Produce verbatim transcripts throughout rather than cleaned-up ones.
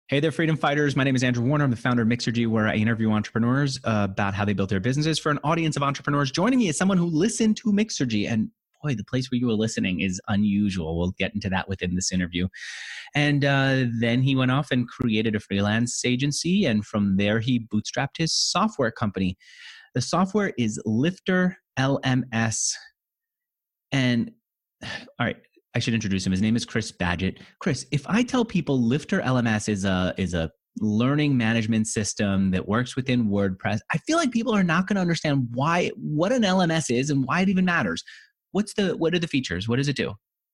Hey there, freedom fighters. My name is Andrew Warner. I'm the founder of Mixergy, where I interview entrepreneurs uh, about how they built their businesses for an audience of entrepreneurs. Joining me is someone who listened to Mixergy. And boy, the place where you were listening is unusual. We'll get into that within this interview. And uh, then he went off and created a freelance agency. And from there, he bootstrapped his software company. The software is Lifter L M S. And all right, I should introduce him. His name is Chris Badgett. Chris, if I tell people Lifter L M S is a is a learning management system that works within WordPress, I feel like people are not going to understand why what an L M S is and why it even matters. What's the what are the features? What does it do?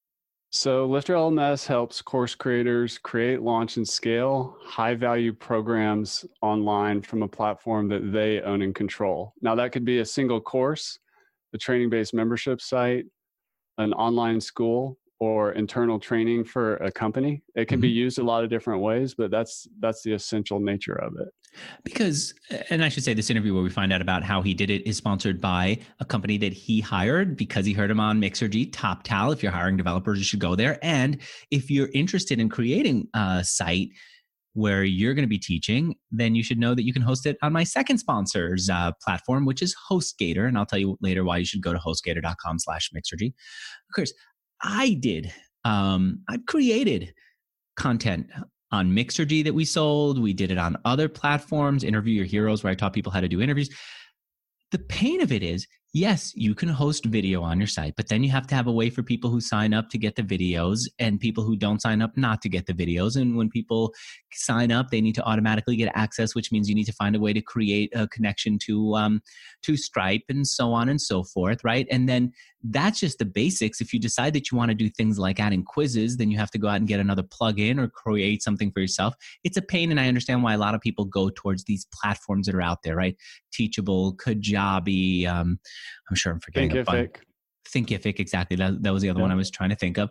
So Lifter L M S helps course creators create, launch, and scale high-value programs online from a platform that they own and control. Now, that could be a single course, a training-based membership site, an online school, or internal training for a company. It can mm-hmm. be used a lot of different ways, but that's that's the essential nature of it. Because, and I should say this interview where we find out about how he did it is sponsored by a company that he hired because he heard him on Mixergy, TopTal. If you're hiring developers, you should go there. And if you're interested in creating a site where you're going to be teaching, then you should know that you can host it on my second sponsor's uh, platform, which is HostGator. And I'll tell you later why you should go to hostgator.com slash Mixergy. Of course, I did. Um, I've created content on Mixergy that we sold. We did it on other platforms, Interview Your Heroes, where I taught people how to do interviews. The pain of it is, yes, you can host video on your site, but then you have to have a way for people who sign up to get the videos and people who don't sign up not to get the videos. And when people sign up, they need to automatically get access, which means you need to find a way to create a connection to um, to Stripe and so on and so forth, right? And then that's just the basics. If you decide that you want to do things like adding quizzes, then you have to go out and get another plugin or create something for yourself. It's a pain, and I understand why a lot of people go towards these platforms that are out there, right? Teachable, Kajabi, um, I'm sure I'm forgetting Thinkific. a bunch. Thinkific, exactly. That, that was the other yeah. one I was trying to think of.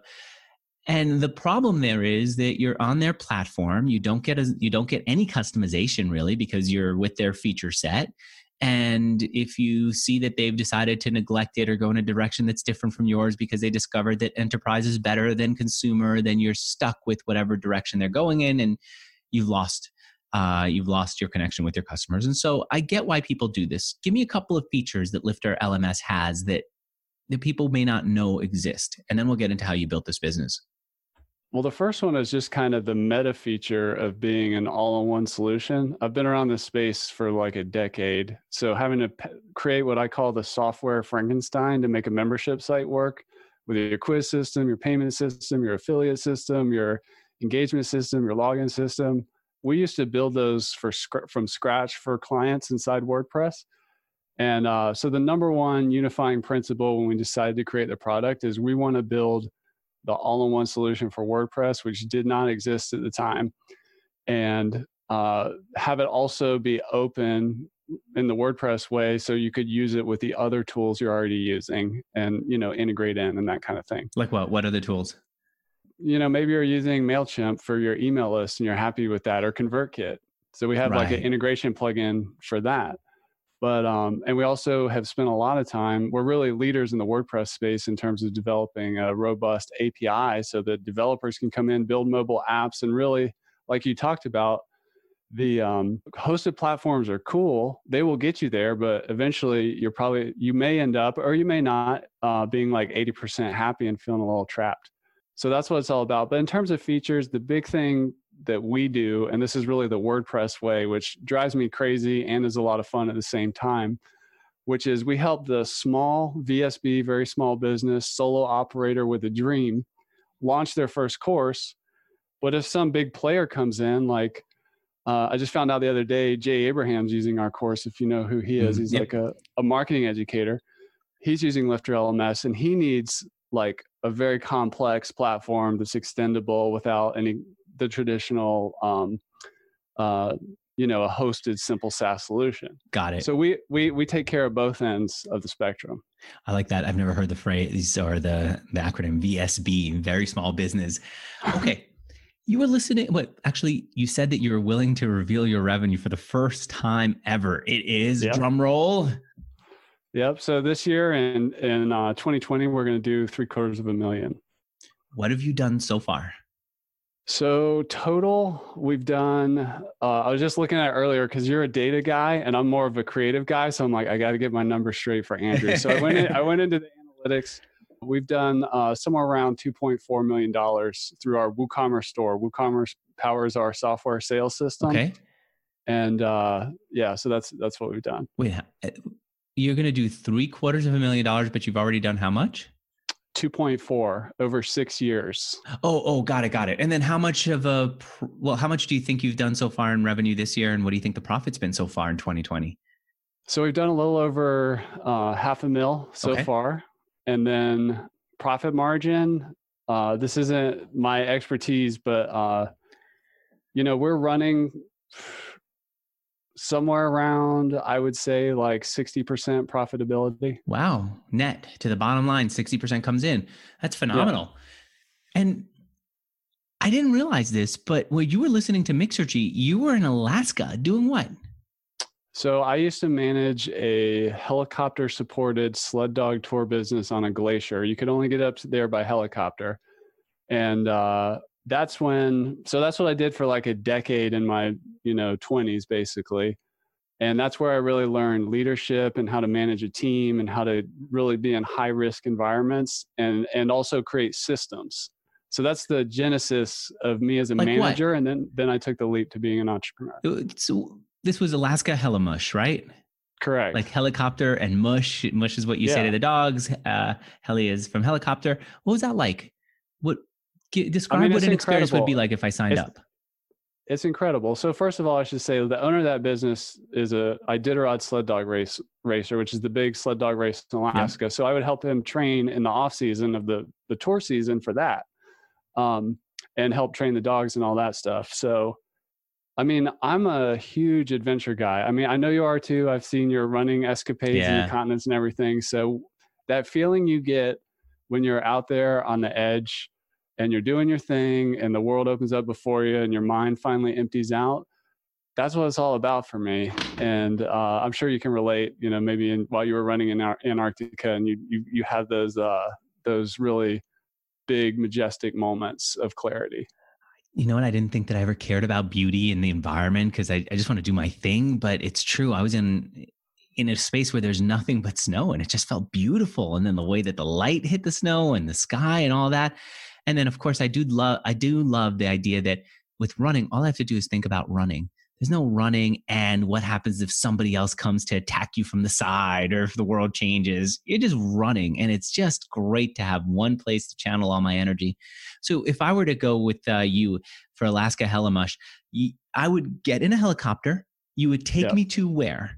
And the problem there is that you're on their platform. You don't get a, you don't get any customization really because you're with their feature set. And if you see that they've decided to neglect it or go in a direction that's different from yours because they discovered that enterprise is better than consumer, then you're stuck with whatever direction they're going in, and you've lost uh, you've lost your connection with your customers. And so I get why people do this. Give me a couple of features that Lifter L M S has that that people may not know exist, and then we'll get into how you built this business. Well, the first one is just kind of the meta feature of being an all-in-one solution. I've been around this space for like a decade. So having to p- create what I call the software Frankenstein to make a membership site work with your quiz system, your payment system, your affiliate system, your engagement system, your login system. We used to build those for sc- from scratch for clients inside WordPress. And uh, so the number one unifying principle when we decided to create the product is we want to build the all-in-one solution for WordPress, which did not exist at the time, and uh, have it also be open in the WordPress way so you could use it with the other tools you're already using and, you know, integrate in and that kind of thing. Like what? What are the tools? You know, maybe you're using MailChimp for your email list and you're happy with that, or ConvertKit. So we have right. like an integration plugin for that. But, um, and we also have spent a lot of time, we're really leaders in the WordPress space in terms of developing a robust A P I so that developers can come in, build mobile apps, and really, like you talked about, the um, hosted platforms are cool. They will get you there, but eventually you're probably, you may end up, or you may not, uh, being like eighty percent happy and feeling a little trapped. So that's what it's all about. But in terms of features, the big thing that we do, and this is really the WordPress way, which drives me crazy and is a lot of fun at the same time, which is we help the small V S B, very small business, solo operator with a dream, launch their first course. But if some big player comes in, like uh, I just found out the other day, Jay Abraham's using our course, if you know who he is. He's yep. like a, a marketing educator. He's using Lifter L M S, and he needs like a very complex platform that's extendable without any the traditional, um, uh, you know, a hosted simple SaaS solution. Got it. So we we we take care of both ends of the spectrum. I like that. I've never heard the phrase or the, the acronym V S B, very small business. Okay. You were listening. What actually, you said that you were willing to reveal your revenue for the first time ever. It is yep. drum roll. Yep. So this year in, in uh, twenty twenty, we're going to do three quarters of a million. What have you done so far? So total, we've done, uh, I was just looking at it earlier because you're a data guy and I'm more of a creative guy. So I'm like, I got to get my numbers straight for Andrew. So I went in, I went into the analytics. We've done uh, somewhere around two point four million dollars through our WooCommerce store. WooCommerce powers our software sales system. Okay. And uh, yeah, so that's, that's what we've done. Wait, you're going to do three quarters of a million dollars, but you've already done how much? two point four over six years. Oh, oh, got it, got it. And then how much of a, well, how much do you think you've done so far in revenue this year? And what do you think the profit's been so far in twenty twenty? So we've done a little over uh, half a mil so okay. far. And then profit margin, uh, this isn't my expertise, but, uh, you know, we're running somewhere around, I would say like sixty percent profitability. Wow. Net to the bottom line, sixty percent comes in. That's phenomenal. Yeah. And I didn't realize this, but when you were listening to Mixergy, you were in Alaska doing what? So I used to manage a helicopter supported sled dog tour business on a glacier. You could only get up there by helicopter. And, uh, that's when, so that's what I did for like a decade in my, you know, twenties basically. And that's where I really learned leadership and how to manage a team and how to really be in high risk environments and, and also create systems. So that's the genesis of me as a like manager. What? And then, then I took the leap to being an entrepreneur. So this was Alaska Helimush, right? Correct. Like helicopter and mush. Mush is what you yeah. say to the dogs. Uh, heli is from helicopter. What was that like? What, Describe I mean, what an incredible. experience would be like if I signed it's, up. It's incredible. So first of all, I should say the owner of that business is a Iditarod sled dog race racer, which is the big sled dog race in Alaska. Yeah. So I would help him train in the off season of the, the tour season for that, um, and help train the dogs and all that stuff. So, I mean, I'm a huge adventure guy. I mean, I know you are too. I've seen your running escapades yeah. in the continents and everything. So that feeling you get when you're out there on the edge and you're doing your thing and the world opens up before you and your mind finally empties out, that's what it's all about for me. And uh, I'm sure you can relate, you know, maybe in, while you were running in Antarctica and you, you, you had those, uh, those really big, majestic moments of clarity. You know what? I didn't think that I ever cared about beauty and the environment because I, I just want to do my thing, but it's true. I was in, in a space where there's nothing but snow and it just felt beautiful. And then the way that the light hit the snow and the sky and all that. And then, of course, I do love I do love the idea that with running, all I have to do is think about running. There's no running and what happens if somebody else comes to attack you from the side or if the world changes. You're just running. And it's just great to have one place to channel all my energy. So if I were to go with uh, you for Alaska Helimush, I would get in a helicopter. You would take yep. me to where?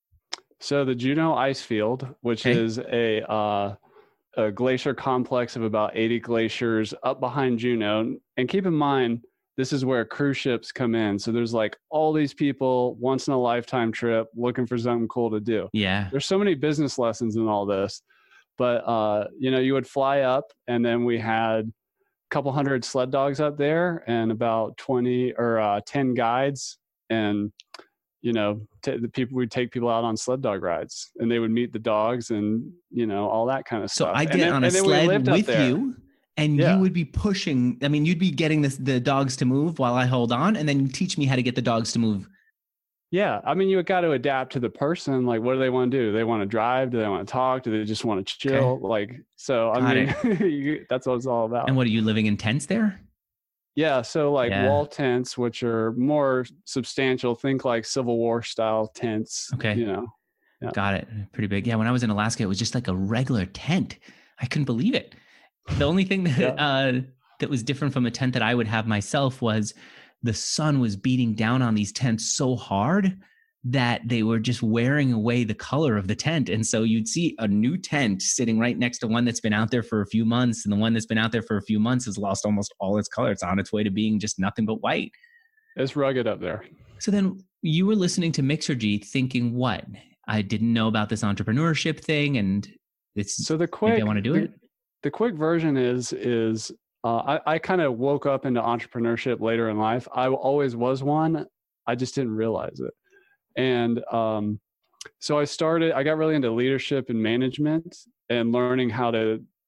So the Juneau Ice Field, which okay. is a... Uh, a glacier complex of about eighty glaciers up behind Juneau. And keep in mind, this is where cruise ships come in. So there's like all these people, once in a lifetime trip, looking for something cool to do. Yeah. There's so many business lessons in all this. But, uh, you know, you would fly up and then we had a couple hundred sled dogs up there and about twenty or uh, ten guides. And, you know, t- the people would take people out on sled dog rides and they would meet the dogs and, you know, all that kind of so stuff. So I get then, on a sled with you and yeah. you would be pushing. I mean, you'd be getting this, the dogs to move while I hold on and then you teach me how to get the dogs to move. Yeah. I mean, you got to adapt to the person. Like, what do they want to do? Do they want to drive? Do they want to talk? Do they just want to chill? Okay. Like, so, I got mean, you, that's what it's all about. And what are you living in tents there? Yeah, so like yeah. wall tents, which are more substantial, think like Civil War style tents. Okay. You know. Yeah. Got it. Pretty big. Yeah, when I was in Alaska, it was just like a regular tent. I couldn't believe it. The only thing that yeah. uh, that was different from a tent that I would have myself was the sun was beating down on these tents so hard that they were just wearing away the color of the tent. And so you'd see a new tent sitting right next to one that's been out there for a few months. And the one that's been out there for a few months has lost almost all its color. It's on its way to being just nothing but white. It's rugged up there. So then you were listening to Mixergy thinking what? I didn't know about this entrepreneurship thing. And it's so the quick, maybe I want to do the, it. The quick version is, is uh, I, I kind of woke up into entrepreneurship later in life. I always was one. I just didn't realize it. And um, so I started, I got really into leadership and management and learning how to,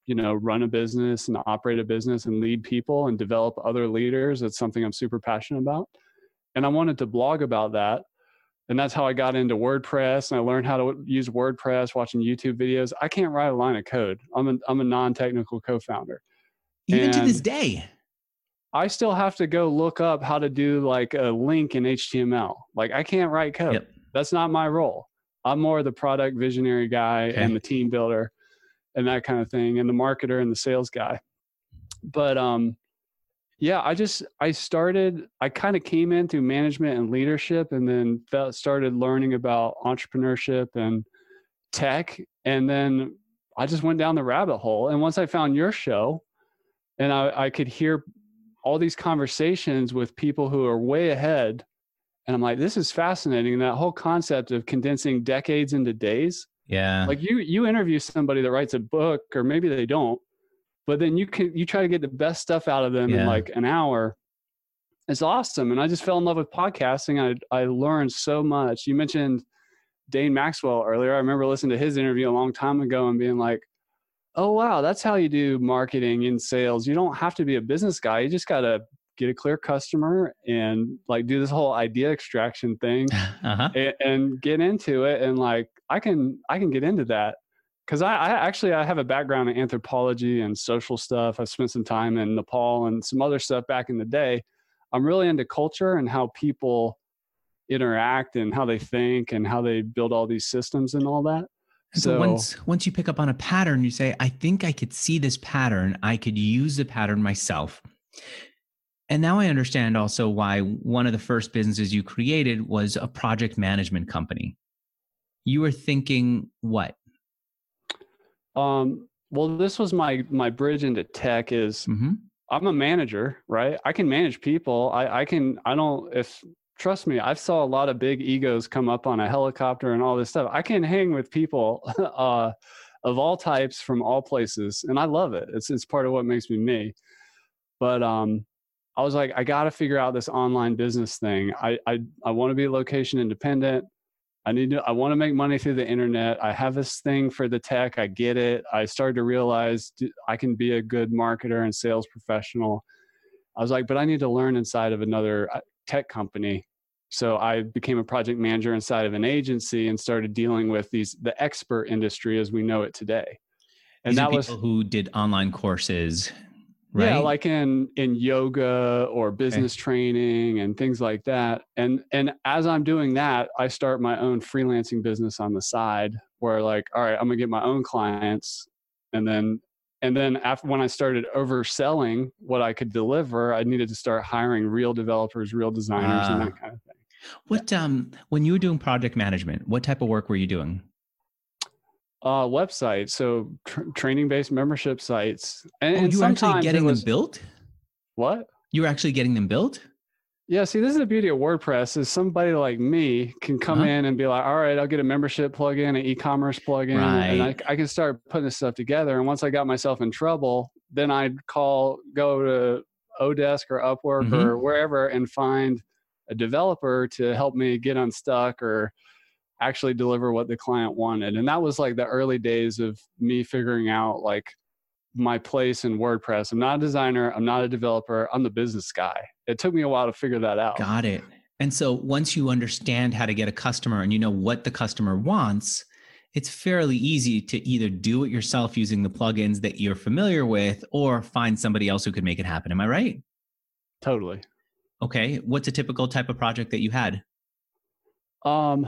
you know, run a business and operate a business and lead people and develop other leaders. It's something I'm super passionate about. And I wanted to blog about that. And that's how I got into WordPress, and I learned how to use WordPress, watching YouTube videos. I can't write a line of code. I'm a, I'm a non-technical co-founder. Even and to this day. I still have to go look up how to do like a link in H T M L. Like I can't write code. Yep. That's not my role. I'm more the product visionary guy okay. and the team builder and that kind of thing, and the marketer and the sales guy. But um, yeah, I just, I started, I kind of came in through management and leadership, and then felt, started learning about entrepreneurship and tech. And then I just went down the rabbit hole. And once I found your show, and I, I could hear all these conversations with people who are way ahead, and I'm like, this is fascinating. And that whole concept of condensing decades into days. Yeah. Like you, you interview somebody that writes a book, or maybe they don't, but then you can, you try to get the best stuff out of them yeah. in like an hour. It's awesome. And I just fell in love with podcasting. I, I learned so much. You mentioned Dane Maxwell earlier. I remember listening to his interview a long time ago and being like, oh, wow, that's how you do marketing and sales. You don't have to be a business guy. You just got to get a clear customer and like do this whole idea extraction thing uh-huh. and, and get into it. And like, I can, I can get into that. Cause I, I actually, I have a background in anthropology and social stuff. I spent some time in Nepal and some other stuff back in the day. I'm really into culture and how people interact and how they think and how they build all these systems and all that. And so, so once, once you pick up on a pattern, you say, I think I could see this pattern. I could use the pattern myself. And now I understand also why one of the first businesses you created was a project management company. You were thinking what? Um, well, this was my, my bridge into tech is mm-hmm. I'm a manager, right? I can manage people. I, I can, I don't, if, trust me, I've saw a lot of big egos come up on a helicopter and all this stuff. I can hang with people uh, of all types from all places. And I love it. It's, it's part of what makes me me. But um, I was like, I got to figure out this online business thing. I, I, I want to be location independent. I need to, I want to make money through the internet. I have this thing for the tech. I get it. I started to realize I can be a good marketer and sales professional. I was like, but I need to learn inside of another tech company. So I became a project manager inside of an agency and started dealing with these, the expert industry as we know it today. And these that was people who did online courses. Right? Yeah, like in, in yoga or business okay. training and things like that. And, and as I'm doing that, I start my own freelancing business on the side where like, all right, I'm gonna get my own clients. And then, and then after when I started overselling what I could deliver, I needed to start hiring real developers, real designers uh, and that kind of thing. What, yeah. um, when you were doing project management, what type of work were you doing? Uh, websites, so tr- training-based membership sites. And, oh, and you were actually getting was, them built? What? You were actually getting them built? Yeah, see, this is the beauty of WordPress is somebody like me can come uh-huh. in and be like, all right, I'll get a membership plugin, an e-commerce plugin, right. and I, I can start putting this stuff together. And once I got myself in trouble, then I'd call, go to Odesk or Upwork mm-hmm. or wherever and find a developer to help me get unstuck or actually deliver what the client wanted. And that was like the early days of me figuring out like my place in WordPress. I'm not a designer. I'm not a developer. I'm the business guy. It took me a while to figure that out. Got it. And so once you understand how to get a customer and you know what the customer wants, it's fairly easy to either do it yourself using the plugins that you're familiar with or find somebody else who could make it happen. Am I right? Totally. Okay. What's a typical type of project that you had? Um,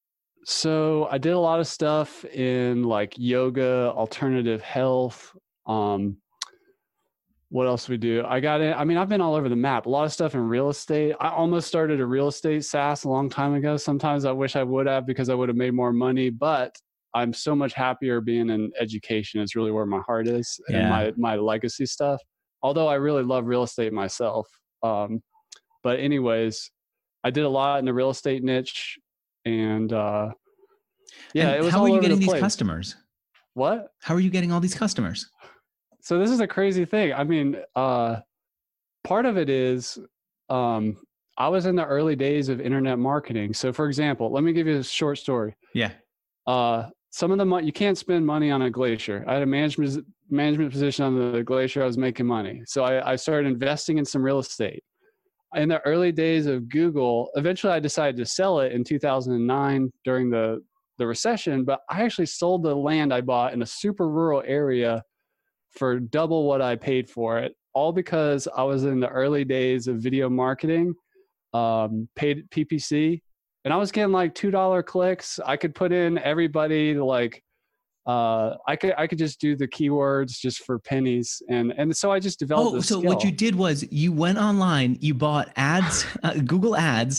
So I did a lot of stuff in like yoga, alternative health. Um, what else we do? I got in, I mean, I've been all over the map, a lot of stuff in real estate. I almost started a real estate SaaS a long time ago. Sometimes I wish I would have because I would have made more money, but I'm so much happier being in education. It's really where my heart is yeah. and my, my legacy stuff. Although I really love real estate myself. Um, but anyways, I did a lot in the real estate niche. And uh, yeah, and it was how all are you over getting the these place. customers? What? How are you getting all these customers? So this is a crazy thing. I mean, uh, part of it is um, I was in the early days of internet marketing. So for example, let me give you a short story. Yeah. Uh, some of the money, you can't spend money on a glacier. I had a management management position on the Glacier, I was making money. So I, I started investing in some real estate. In the early days of Google, eventually I decided to sell it in two thousand nine during the, the recession, but I actually sold the land I bought in a super rural area for double what I paid for it, all because I was in the early days of video marketing, um, paid P P C, and I was getting like two dollar clicks. I could put in everybody to like, uh, I could I could just do the keywords just for pennies, and and so I just developed. Oh, this so skill. what you did was you went online, you bought ads, uh, Google ads,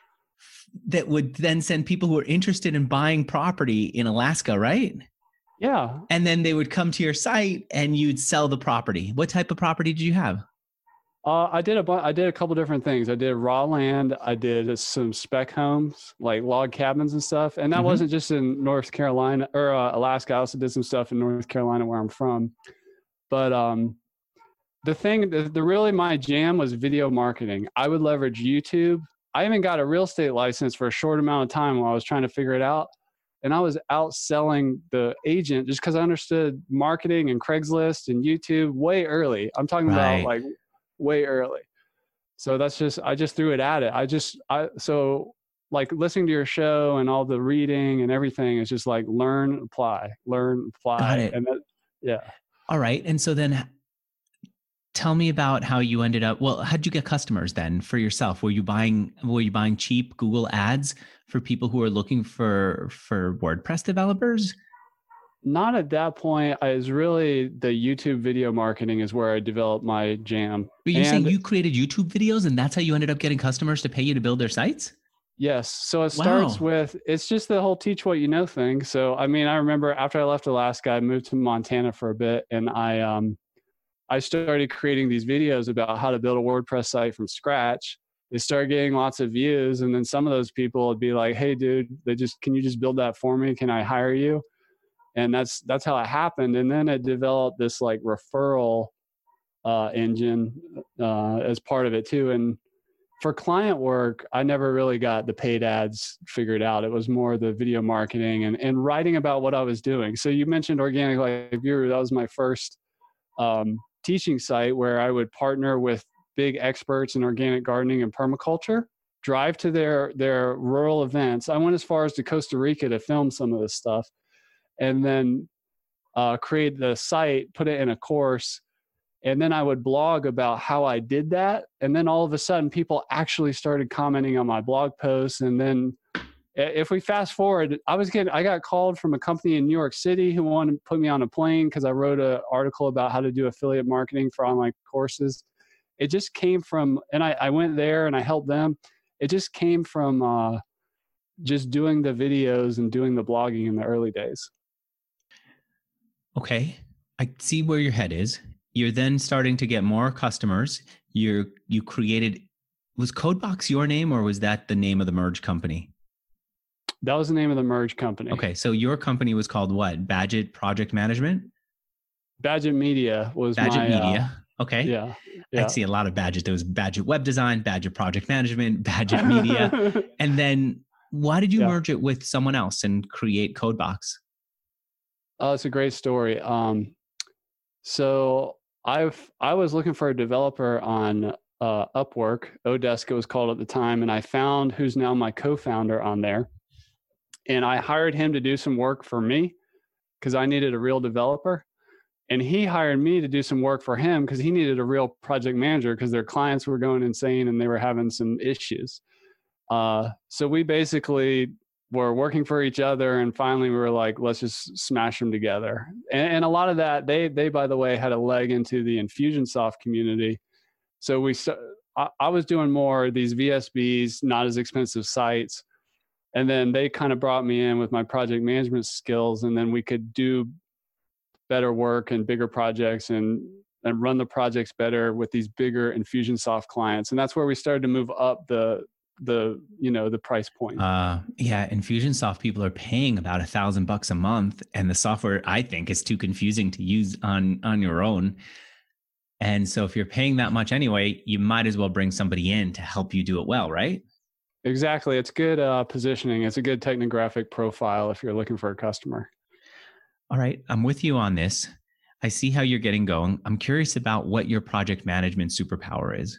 that would then send people who are interested in buying property in Alaska, right? Yeah. And then they would come to your site and you'd sell the property. What type of property did you have? Uh, I did a bu- I did a couple different things. I did raw land. I did some spec homes, like log cabins and stuff. And that mm-hmm. wasn't just in North Carolina or uh, Alaska. I also did some stuff in North Carolina where I'm from. But um, the thing, the, the really my jam was video marketing. I would leverage YouTube. I even got a real estate license for a short amount of time while I was trying to figure it out. And I was out selling the agent just because I understood marketing and Craigslist and YouTube way early. I'm talking right. about like way early. So that's just, I just threw it at it. I just, I, so like listening to your show and all the reading and everything is just like learn, apply, learn, apply. Got it. And that, yeah. All right. And so then tell me about how you ended up, well, how'd you get customers then for yourself? Were you buying, were you buying cheap Google ads for people who are looking for, for WordPress developers? Not at that point. I was really the YouTube video marketing is where I developed my jam. But you're and, saying you created YouTube videos and that's how you ended up getting customers to pay you to build their sites? Yes. So it starts wow. with, it's just the whole teach what you know thing. So, I mean, I remember after I left Alaska, I moved to Montana for a bit and I, um, I started creating these videos about how to build a WordPress site from scratch. They started getting lots of views. And then some of those people would be like, hey dude, they just, can you just build that for me? Can I hire you? And that's, that's how it happened. And then it developed this like referral uh, engine uh, as part of it too. And for client work, I never really got the paid ads figured out. It was more the video marketing and, and writing about what I was doing. So you mentioned Organic Life Guru. That was my first um, teaching site where I would partner with big experts in organic gardening and permaculture, drive to their, their rural events. I went as far as to Costa Rica to film some of this stuff. And then uh, create the site, put it in a course, and then I would blog about how I did that. And then all of a sudden, people actually started commenting on my blog posts. And then if we fast forward, I was getting, I got called from a company in New York City who wanted to put me on a plane because I wrote an article about how to do affiliate marketing for online courses. It just came from, and I, I went there and I helped them. It just came from uh, just doing the videos and doing the blogging in the early days. Okay. I see where your head is. You're then starting to get more customers. You're, you created, was CodeBox your name or was that the name of the merge company? That was the name of the merge company. Okay. So your company was called what? Badget Project Management? Badget Media was Badget my, Media. Uh, okay. Yeah, yeah. I see a lot of Badget. There was Badget Web Design, Badget Project Management, Badget Media. And then why did you yeah. merge it with someone else and create CodeBox? Oh, it's a great story. Um, so I've, I was looking for a developer on uh, Upwork, Odesk it was called at the time, and I found who's now my co-founder on there. And I hired him to do some work for me because I needed a real developer. And he hired me to do some work for him because he needed a real project manager because their clients were going insane and they were having some issues. Uh, so we basically were working for each other, and finally we were like, let's just smash them together. And, and a lot of that, they, they, by the way, had a leg into the Infusionsoft community. So we, I, I was doing more of these V S Bs, not as expensive sites. And then they kind of brought me in with my project management skills, and then we could do better work and bigger projects and, and run the projects better with these bigger Infusionsoft clients. And that's where we started to move up the, the, you know, the price point. Uh, yeah. Infusionsoft people are paying about a thousand bucks a month. And the software, I think, is too confusing to use on, on your own. And so if you're paying that much anyway, you might as well bring somebody in to help you do it well, right? Exactly. It's good uh, positioning. It's a good technographic profile if you're looking for a customer. All right. I'm with you on this. I see how you're getting going. I'm curious about what your project management superpower is.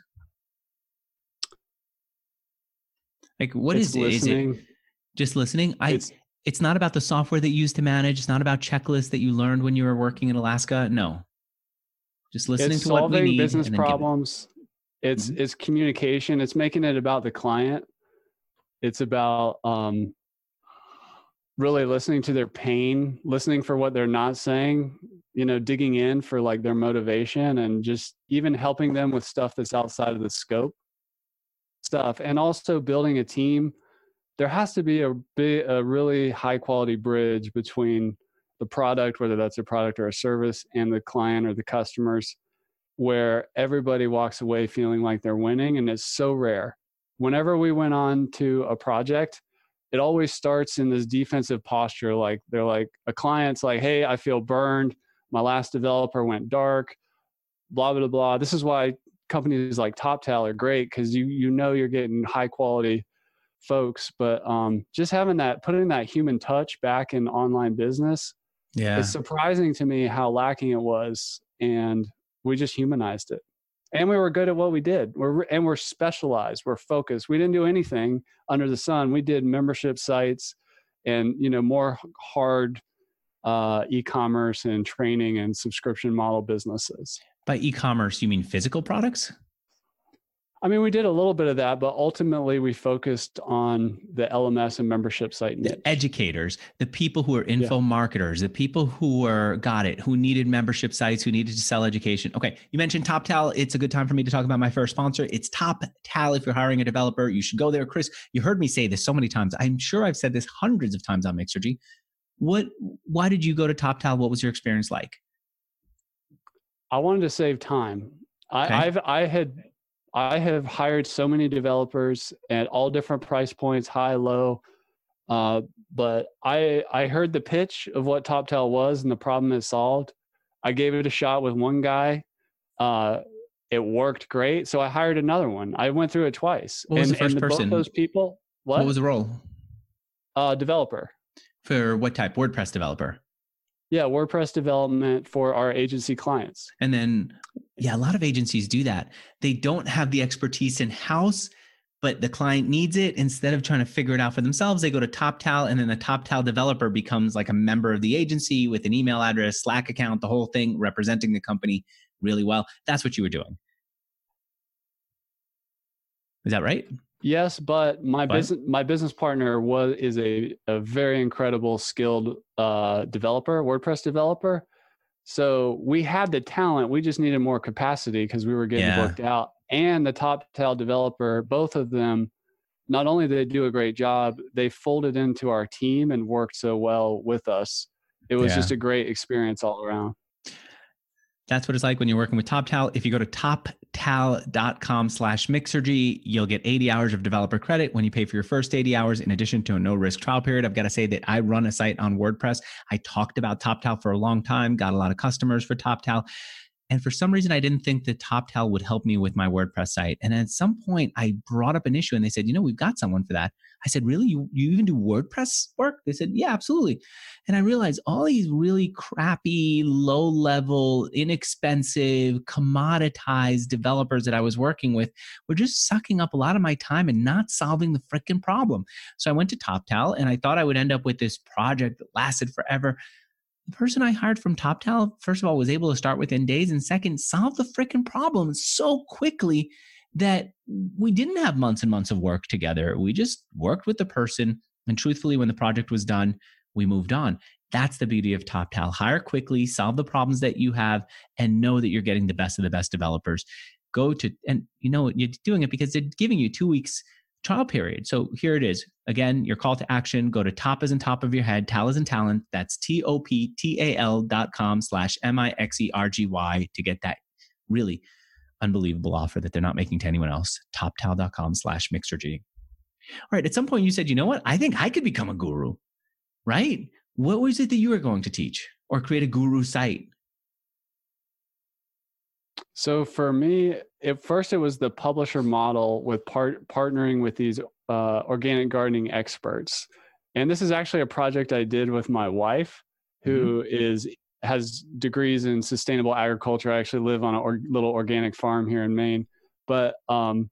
Like, what it's is listening. Is it just listening? I, it's, it's not about the software that you use to manage. It's not about checklists that you learned when you were working in Alaska. No, just listening to what we need. Business problems. It. It's, mm-hmm. it's communication. It's making it about the client. It's about, um, really listening to their pain, listening for what they're not saying, you know, digging in for like their motivation, and just even helping them with stuff that's outside of the scope stuff. And also building a team. There has to be a big, a really high quality bridge between the product, whether that's a product or a service, and the client or the customers, where everybody walks away feeling like they're winning. And it's so rare. Whenever we went on to a project, it always starts in this defensive posture. Like they're like, a client's like, hey, I feel burned. My last developer went dark, blah, blah, blah. This is why companies like TopTal are great, because you, you know, you're getting high quality folks, but um, just having that, putting that human touch back in online business. Yeah. It's surprising to me how lacking it was. And we just humanized it. And we were good at what we did. We're, and we're specialized. We're focused. We didn't do anything under the sun. We did membership sites and, you know, more hard uh, e-commerce and training and subscription model businesses. By e-commerce, you mean physical products? I mean, we did a little bit of that, but ultimately we focused on the L M S and membership site niche. The educators, the people who are info yeah. marketers, the people who were got it, who needed membership sites, who needed to sell education. Okay, you mentioned TopTal. It's a good time for me to talk about my first sponsor. It's TopTal. If you're hiring a developer, you should go there. Chris, you heard me say this so many times. I'm sure I've said this hundreds of times on Mixergy. What? Why did you go to TopTal? What was your experience like? I wanted to save time. Okay. I, I've I had. I have hired so many developers at all different price points, high, low. Uh, but I I heard the pitch of what TopTal was and the problem it solved. I gave it a shot with one guy. Uh, it worked great. So I hired another one. I went through it twice. What was and, the first and the, person? Both those people. What? What was the role? Uh, developer. For what type? WordPress developer? Yeah, WordPress development for our agency clients. And then, yeah, a lot of agencies do that. They don't have the expertise in-house, but the client needs it. Instead of trying to figure it out for themselves, they go to TopTal, and then the TopTal developer becomes like a member of the agency with an email address, Slack account, the whole thing, representing the company really well. That's what you were doing. Is that right? Yes, but my business my business partner was is a, a very incredible, skilled uh, developer, WordPress developer. So we had the talent. We just needed more capacity because we were getting yeah. worked out. And the TopTal developer, both of them, not only did they do a great job, they folded into our team and worked so well with us. It was yeah. just a great experience all around. That's what it's like when you're working with TopTal. If you go to toptal.com slash Mixergy, you'll get eighty hours of developer credit when you pay for your first eighty hours, in addition to a no-risk trial period. I've got to say that I run a site on WordPress. I talked about TopTal for a long time, got a lot of customers for TopTal. And for some reason, I didn't think that TopTal would help me with my WordPress site. And at some point, I brought up an issue and they said, you know, we've got someone for that. I said, really? You, you even do WordPress work? They said, yeah, absolutely. And I realized all these really crappy, low-level, inexpensive, commoditized developers that I was working with were just sucking up a lot of my time and not solving the freaking problem. So I went to TopTal and I thought I would end up with this project that lasted forever. The person I hired from TopTal, first of all, was able to start within days, and second, solve the freaking problem so quickly that we didn't have months and months of work together. We just worked with the person, and truthfully, when the project was done, we moved on. That's the beauty of TopTal. Hire quickly, solve the problems that you have, and know that you're getting the best of the best developers. Go to, and you know, you're doing it because they're giving you two weeks trial period. So here it is. Again, your call to action, go to top as in top of your head, tal as in talent. That's T-O-P-T-A-L dot com slash M-I-X-E-R-G-Y to get that really unbelievable offer that they're not making to anyone else. TopTal.com slash Mixergy. All right. At some point you said, you know what? I think I could become a guru, right? What was it that you were going to teach or create a guru site? So for me, at first it was the publisher model with part, partnering with these uh, organic gardening experts. And this is actually a project I did with my wife, who mm-hmm. is has degrees in sustainable agriculture. I actually live on a or, little organic farm here in Maine, but um,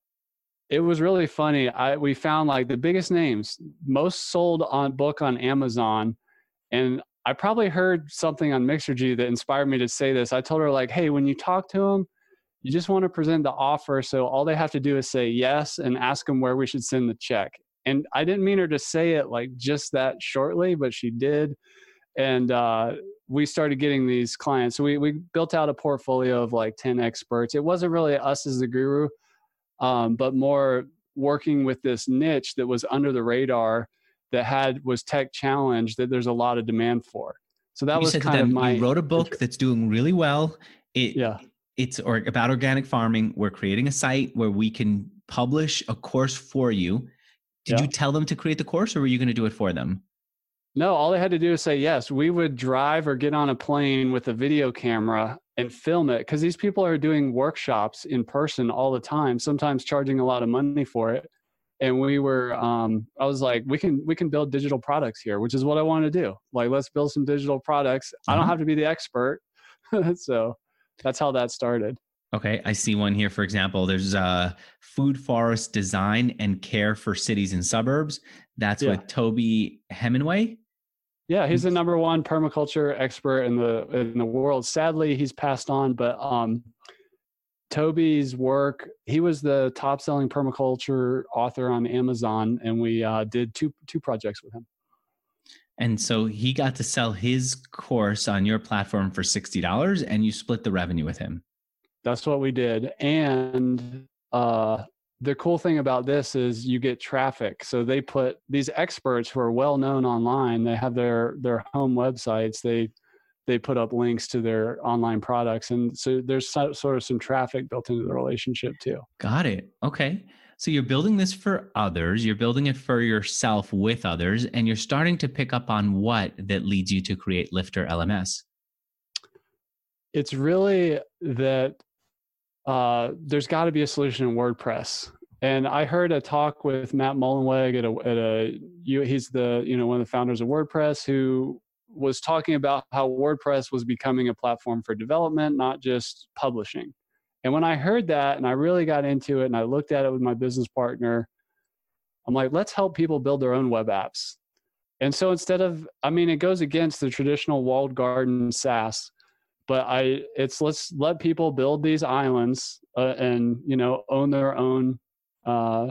it was really funny. I we found like the biggest names, most sold on book on Amazon, and I probably heard something on Mixergy that inspired me to say this. I told her like, hey, when you talk to them, you just want to present the offer. So all they have to do is say yes and ask them where we should send the check. And I didn't mean her to say it like just that shortly, but she did. And uh, we started getting these clients. So we, we built out a portfolio of like ten experts. It wasn't really us as the guru, um, but more working with this niche that was under the radar that had was tech challenged that there's a lot of demand for. So that you was said kind to them, of my. You wrote a book that's doing really well. It, yeah. It's or about organic farming. We're creating a site where we can publish a course for you. Did yeah. you tell them to create the course, or were you going to do it for them? No, all they had to do is say yes. We would drive or get on a plane with a video camera and film it, because these people are doing workshops in person all the time, sometimes charging a lot of money for it. And we were, um, I was like, we can we can build digital products here, which is what I want to do. Like, let's build some digital products. Uh-huh. I don't have to be the expert. So that's how that started. Okay, I see one here. For example, there's uh, food forest design and care for cities and suburbs. That's yeah. with Toby Hemingway. Yeah, he's the number one permaculture expert in the in the world. Sadly, he's passed on, but um, Toby's work, he was the top selling permaculture author on Amazon, and we uh, did two two projects with him. And so he got to sell his course on your platform for sixty dollars, and you split the revenue with him. That's what we did. And uh, the cool thing about this is you get traffic. So they put these experts who are well known online, they have their their home websites, they they put up links to their online products. And so there's so, sort of some traffic built into the relationship too. Got it. Okay. So you're building this for others, you're building it for yourself with others, and you're starting to pick up on what that leads you to create Lifter L M S. It's really that uh, there's got to be a solution in WordPress. And I heard a talk with Matt Mullenweg at a, at a he's the, you know, one of the founders of WordPress, who was talking about how WordPress was becoming a platform for development, not just publishing. And when I heard that and I really got into it and I looked at it with my business partner, I'm like, let's help people build their own web apps. And so instead of, I mean, it goes against the traditional walled garden SaaS, but I, it's let's let people build these islands uh, and, you know, own their own uh,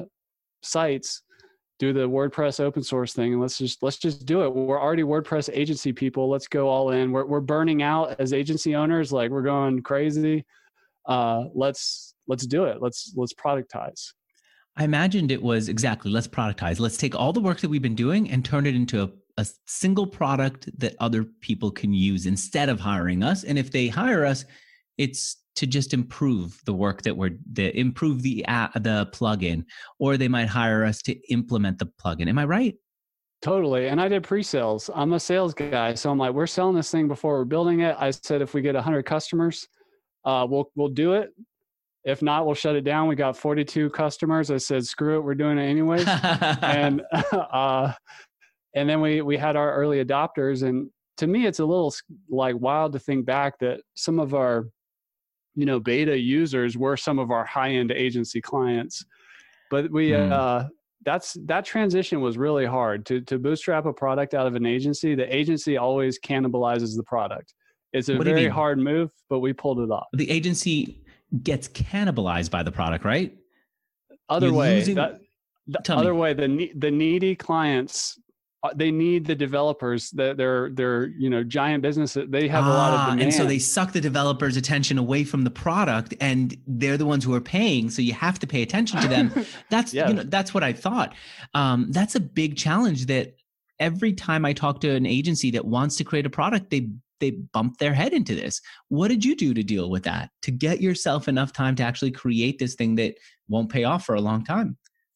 sites, do the WordPress open source thing, and let's just let's just do it. We're already WordPress agency people. Let's go all in. We're we're burning out as agency owners, like we're going crazy. Uh, let's let's do it. Let's let's productize. I imagined it was exactly let's productize. Let's take all the work that we've been doing and turn it into a, a single product that other people can use instead of hiring us. And if they hire us, it's to just improve the work that we're, the, improve the app, the plugin, or they might hire us to implement the plugin. Am I right? Totally. And I did pre-sales. I'm a sales guy. So I'm like, we're selling this thing before we're building it. I said, if we get one hundred customers, uh, we'll we'll do it. If not, we'll shut it down. We got forty-two customers. I said, screw it, we're doing it anyways. and uh, and then we we had our early adopters. And to me, it's a little like wild to think back that some of our, you know, beta users were some of our high-end agency clients. But we mm. uh, that's that transition was really hard to to bootstrap a product out of an agency. The agency always cannibalizes the product. It's a very hard move, but we pulled it off. The agency gets cannibalized by the product, right? Other You're way, losing... that, the Tell other me. way, the the needy clients, they need the developers. That they're they're you know giant businesses. They have ah, a lot of demand, and so they suck the developers' attention away from the product, and they're the ones who are paying. So you have to pay attention to them. That's yes. you know that's what I thought. Um, that's a big challenge. That every time I talk to an agency that wants to create a product, they they bump their head into this. What did you do to deal with that? To get yourself enough time to actually create this thing that won't pay off for a long time?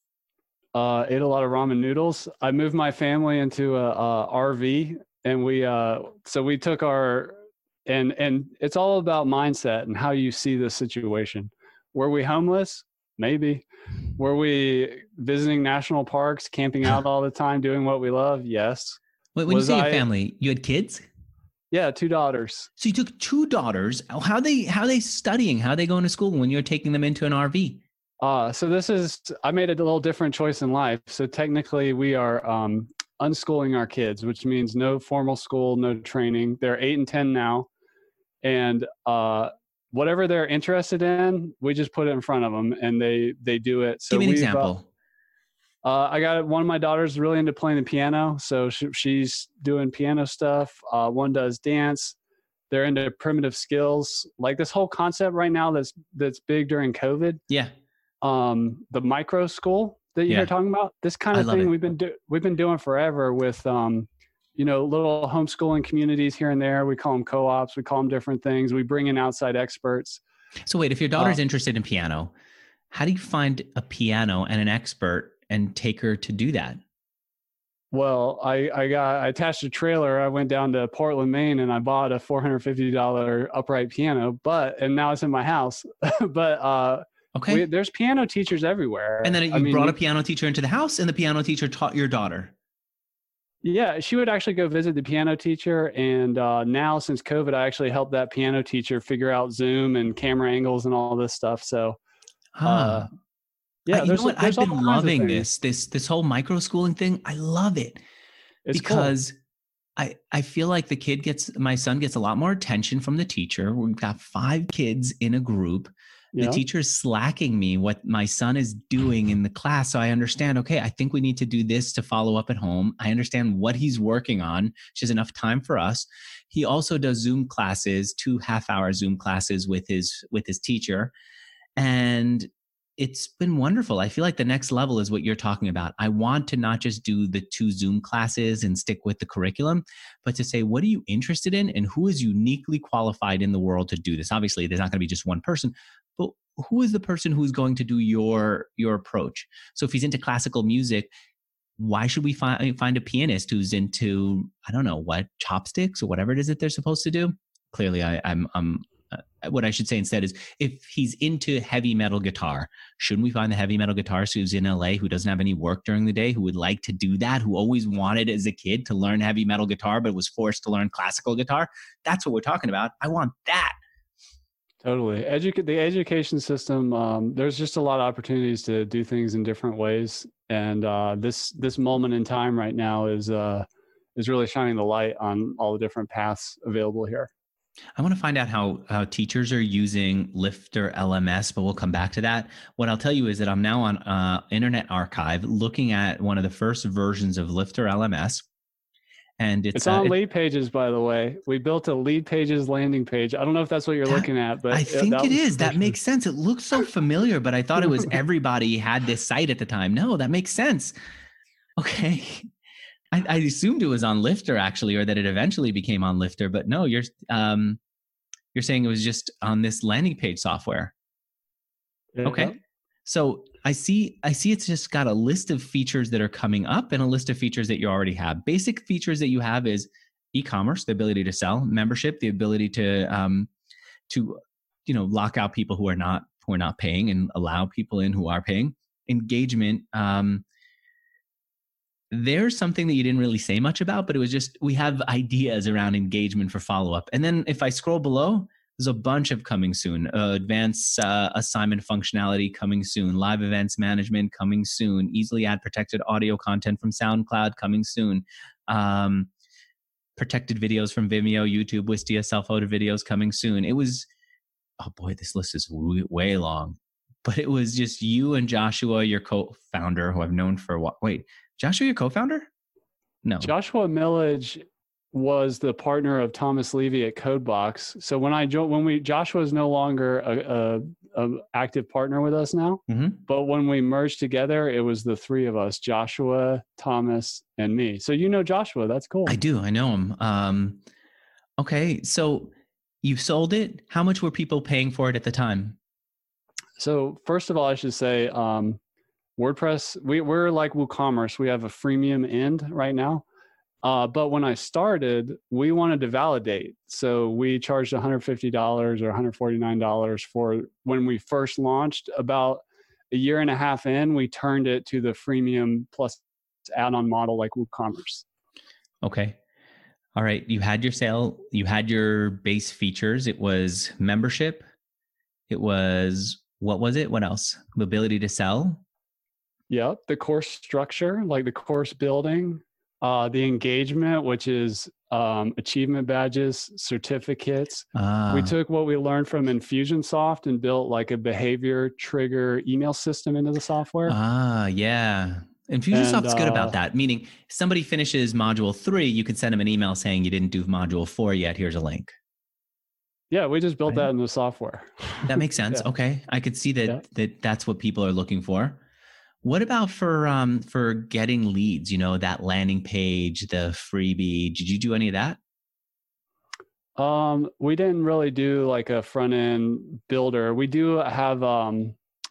Uh, ate a lot of ramen noodles. I moved my family into a, a R V, and we uh, so we took our and and it's all about mindset and how you see the situation. Were we homeless? Maybe. Were we visiting national parks, camping out all the time, doing what we love? Yes. When, when you say I, your family, you had kids? Yeah, two daughters. So you took two daughters. How they how are they studying? How are they going to school when you're taking them into an R V? Uh, so this is, I made a little different choice in life. So technically we are um, unschooling our kids, which means no formal school, no training. They're eight and ten now. And uh, whatever they're interested in, we just put it in front of them and they, they do it. So Give me an we've, example. Uh, uh, I got one of my daughters really into playing the piano. So she, she's doing piano stuff. Uh, one does dance. They're into primitive skills. Like this whole concept right now that's, that's big during COVID. Yeah. Um, the micro school that you're Yeah. talking about, this kind of thing we've been do- we've been doing forever with, um, you know, little homeschooling communities here and there. We call them co-ops. We call them different things. We bring in outside experts. So wait, if your daughter's uh, interested in piano, how do you find a piano and an expert and take her to do that? Well, I, I got, I attached a trailer. I went down to Portland, Maine, and I bought a four hundred fifty dollars upright piano, but, and now it's in my house, but, uh, okay. We, there's piano teachers everywhere. And then you I mean, brought a piano teacher into the house and the piano teacher taught your daughter. Yeah, she would actually go visit the piano teacher. And uh, now since COVID, I actually helped that piano teacher figure out Zoom and camera angles and all this stuff. So, huh. uh, yeah, I, you there's, know what? there's I've been loving this, this, this whole micro schooling thing. I love it it's because cool. I, I feel like the kid gets, my son gets a lot more attention from the teacher. We've got five kids in a group. The Yeah. teacher is slacking me what my son is doing in the class. So I understand, okay, I think we need to do this to follow up at home. I understand what he's working on. She has enough time for us. He also does Zoom classes, two half hour Zoom classes with his, with his teacher. And it's been wonderful. I feel like the next level is what you're talking about. I want to not just do the two Zoom classes and stick with the curriculum, but to say, what are you interested in and who is uniquely qualified in the world to do this? Obviously, there's not going to be just one person, but who is the person who's going to do your, your approach? So if he's into classical music, why should we find, find a pianist who's into, I don't know, what, chopsticks or whatever it is that they're supposed to do? Clearly, I, I'm, I'm Uh, what I should say instead is if he's into heavy metal guitar, shouldn't we find the heavy metal guitarist who's in L A who doesn't have any work during the day, who would like to do that, who always wanted as a kid to learn heavy metal guitar, but was forced to learn classical guitar? That's what we're talking about. I want that. Totally. Educate the education system. Um, there's just a lot of opportunities to do things in different ways. And uh, this, this moment in time right now is, uh, is really shining the light on all the different paths available here. I want to find out how, how teachers are using Lifter L M S, but we'll come back to that. What I'll tell you is that I'm now on uh, Internet Archive looking at one of the first versions of Lifter L M S. And it's, it's on uh, Lead Pages, by the way. We built a Lead Pages landing page. I don't know if that's what you're that, looking at, but I think it, it is. That makes sense. It looks so familiar, but I thought it was everybody had this site at the time. No, that makes sense. Okay. I, I assumed it was on Lifter actually, or that it eventually became on Lifter, but no, you're um, you're saying it was just on this landing page software. Yeah. Okay, so I see I see it's just got a list of features that are coming up and a list of features that you already have. Basic features that you have is e-commerce, the ability to sell, membership, the ability to um, to you know lock out people who are not who are not paying and allow people in who are paying, engagement. Um, There's something that you didn't really say much about, but it was just, we have ideas around engagement for follow-up. And then if I scroll below, there's a bunch of coming soon. Uh, advanced uh, assignment functionality coming soon. Live events management coming soon. Easily add protected audio content from SoundCloud coming soon. Um, protected videos from Vimeo, YouTube, Wistia, self-hosted videos coming soon. It was, oh boy, this list is w- way long. But it was just you and Joshua, your co-founder, who I've known for a while. Wait, Joshua, your co-founder? No. Joshua Millage was the partner of Thomas Levy at CodeBox. So when I joined, when we, Joshua is no longer a, a, a active partner with us now, Mm-hmm. but when we merged together, it was the three of us, Joshua, Thomas, and me. So you know Joshua, that's cool. I do, I know him. Um, okay, so you sold it. How much were people paying for it at the time? So first of all, I should say, um, WordPress, we, we're like WooCommerce. We have a freemium end right now. Uh, but when I started, we wanted to validate. So we charged one hundred fifty dollars or one hundred forty-nine dollars for when we first launched. About a year and a half in, we turned it to the freemium plus add-on model like WooCommerce. Okay. All right. You had your sale, you had your base features. It was membership. It was, what was it? What else? The ability to sell. Yep. The course structure, like the course building, uh, the engagement, which is um, achievement badges, certificates. Ah. We took what we learned from Infusionsoft and built like a behavior trigger email system into the software. Ah, yeah. Infusionsoft's uh, good about that. Meaning somebody finishes module three, you can send them an email saying you didn't do module four yet. Here's a link. Yeah, we just built right. that in the software. That makes sense. Yeah. Okay. I could see that, yeah. that that's what people are looking for. What about for um, for getting leads, you know, that landing page, the freebie? Did you do any of that? Um, we didn't really do like a front end builder. We do have, um,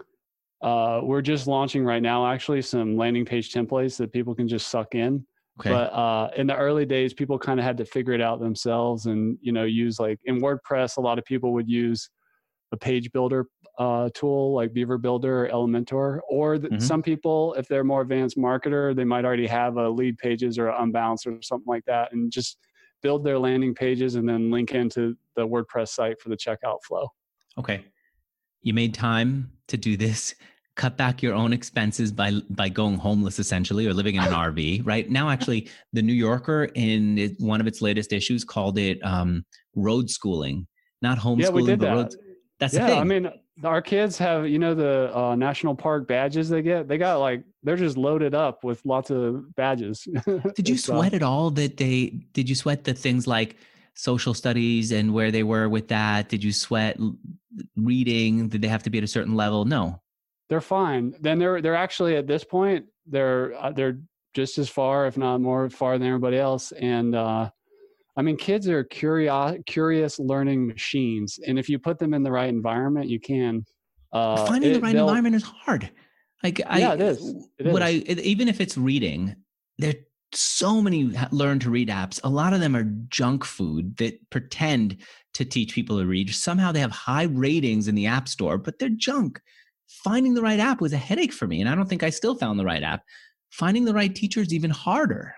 uh, we're just launching right now, actually, some landing page templates that people can just suck in. Okay. But uh, in the early days, people kind of had to figure it out themselves and, you know, use like in WordPress, a lot of people would use a page builder uh, tool like Beaver Builder or Elementor, or the, mm-hmm. some people, if they're more advanced marketer, they might already have a lead pages or Unbounce or something like that, and just build their landing pages and then link into the WordPress site for the checkout flow. Okay. You made time to do this, cut back your own expenses by, by going homeless essentially, or living in an R V, right? Now, actually the New Yorker in it, one of its latest issues called it um, road schooling, not homeschooling, yeah, we did but that. road. That's yeah, the thing. I mean, our kids have, you know, the uh, national park badges they get, they got like, they're just loaded up with lots of badges. Did you sweat uh, at all that they, did you sweat the things like social studies and where they were with that? Did you sweat reading? Did they have to be at a certain level? No. They're fine. Then they're, they're actually at this point, they're, uh, they're just as far, if not more far than everybody else. And, uh, I mean, kids are curious, curious learning machines. And if you put them in the right environment, you can. Uh, Finding it, the right environment is hard. Like I, yeah, it is. It what is. I, even if it's reading, there are so many learn to read apps. A lot of them are junk food that pretend to teach people to read. Somehow they have high ratings in the app store, but they're junk. Finding the right app was a headache for me. And I don't think I still found the right app. Finding the right teacher is even harder.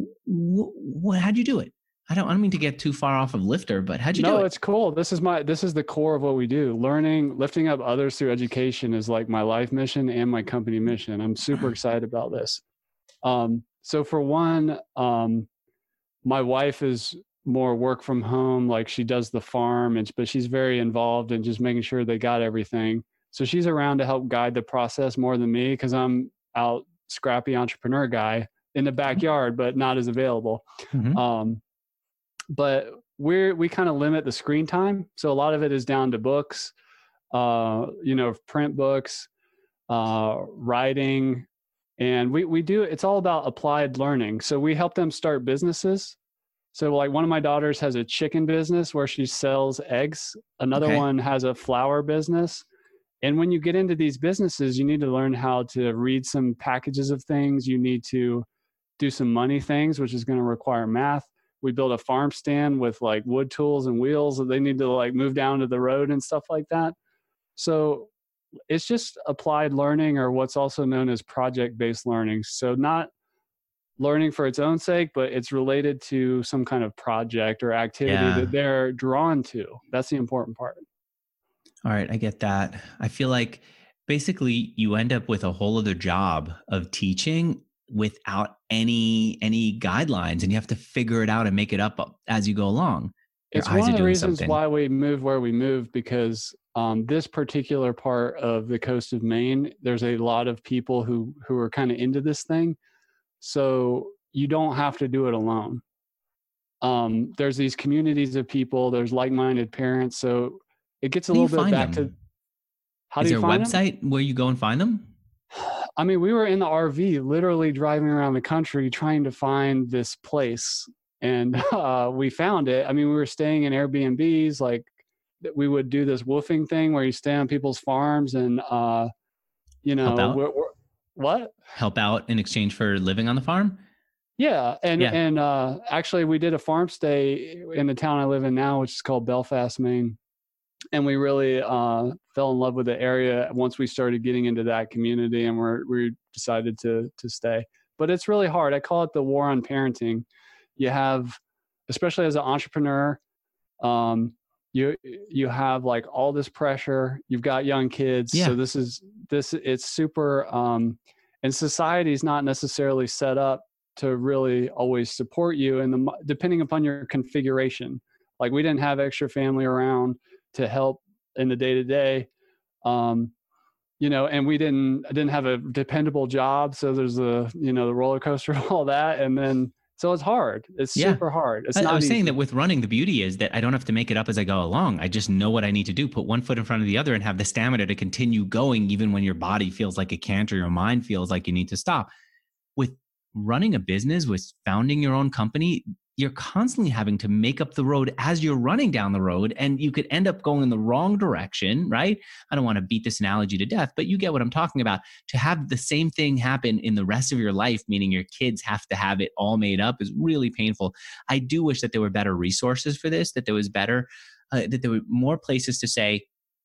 What, how'd you do it? I don't, I don't mean to get too far off of Lifter, but how'd you no, do it? No, it's cool. This is my, this is the core of what we do. Learning, lifting up others through education is like my life mission and my company mission. I'm super excited about this. Um, so for one, um, my wife is more work from home. Like she does the farm, and, but she's very involved in just making sure they got everything. So she's around to help guide the process more than me, because I'm out scrappy entrepreneur guy in the backyard, but not as available. Mm-hmm. Um, but we're, we kind of limit the screen time. So a lot of it is down to books, uh, you know, print books, uh, writing, and we, we do, it's all about applied learning. So we help them start businesses. So like one of my daughters has a chicken business where she sells eggs. Another okay. one has a flower business. And when you get into these businesses, you need to learn how to read some packages of things. You need to do some money things, which is going to require math. We built a farm stand with like wood tools and wheels that they need to like move down to the road and stuff like that. So it's just applied learning, or what's also known as project-based learning. So not learning for its own sake, but it's related to some kind of project or activity yeah. that they're drawn to. That's the important part. All right, I get that. I feel like basically you end up with a whole other job of teaching without any any guidelines, and you have to figure it out and make it up as you go along. Your it's one of the reasons something. why we moved where we moved, because um, this particular part of the coast of Maine, there's a lot of people who who are kind of into this thing. So you don't have to do it alone. Um, there's these communities of people, there's like-minded parents. So it gets a how little bit back them? to how Is do you there find a website them? where you go and find them? I mean, we were in the R V, literally driving around the country trying to find this place, and uh, we found it. I mean, we were staying in Airbnbs, like we would do this woofing thing where you stay on people's farms and, uh, you know, Help out? we're, we're, what? Help out in exchange for living on the farm? Yeah. And, yeah. and uh, actually we did a farm stay in the town I live in now, which is called Belfast, Maine. And we really uh, fell in love with the area once we started getting into that community, and we're, we decided to to stay. But it's really hard. I call it the war on parenting. You have especially as an entrepreneur, um, you, you have like all this pressure, you've got young kids. Yeah. So this is, this, it's super, um, and society is not necessarily set up to really always support you. And the, depending upon your configuration, like we didn't have extra family around to help in the day to day. Um, you know, and we didn't, didn't have a dependable job. So there's the, you know, the roller coaster of all that. And then, so it's hard. It's yeah. super hard. It's I, not I was easy. saying that with running, the beauty is that I don't have to make it up as I go along. I just know what I need to do, put one foot in front of the other and have the stamina to continue going, even when your body feels like it can't, or your mind feels like you need to stop. With running a business, with founding your own company, you're constantly having to make up the road as you're running down the road, and you could end up going in the wrong direction, right? I don't want to beat this analogy to death, but you get what I'm talking about. To have the same thing happen in the rest of your life, meaning your kids have to have it all made up, is really painful. I do wish that there were better resources for this, that there was better, uh, that there were more places to say,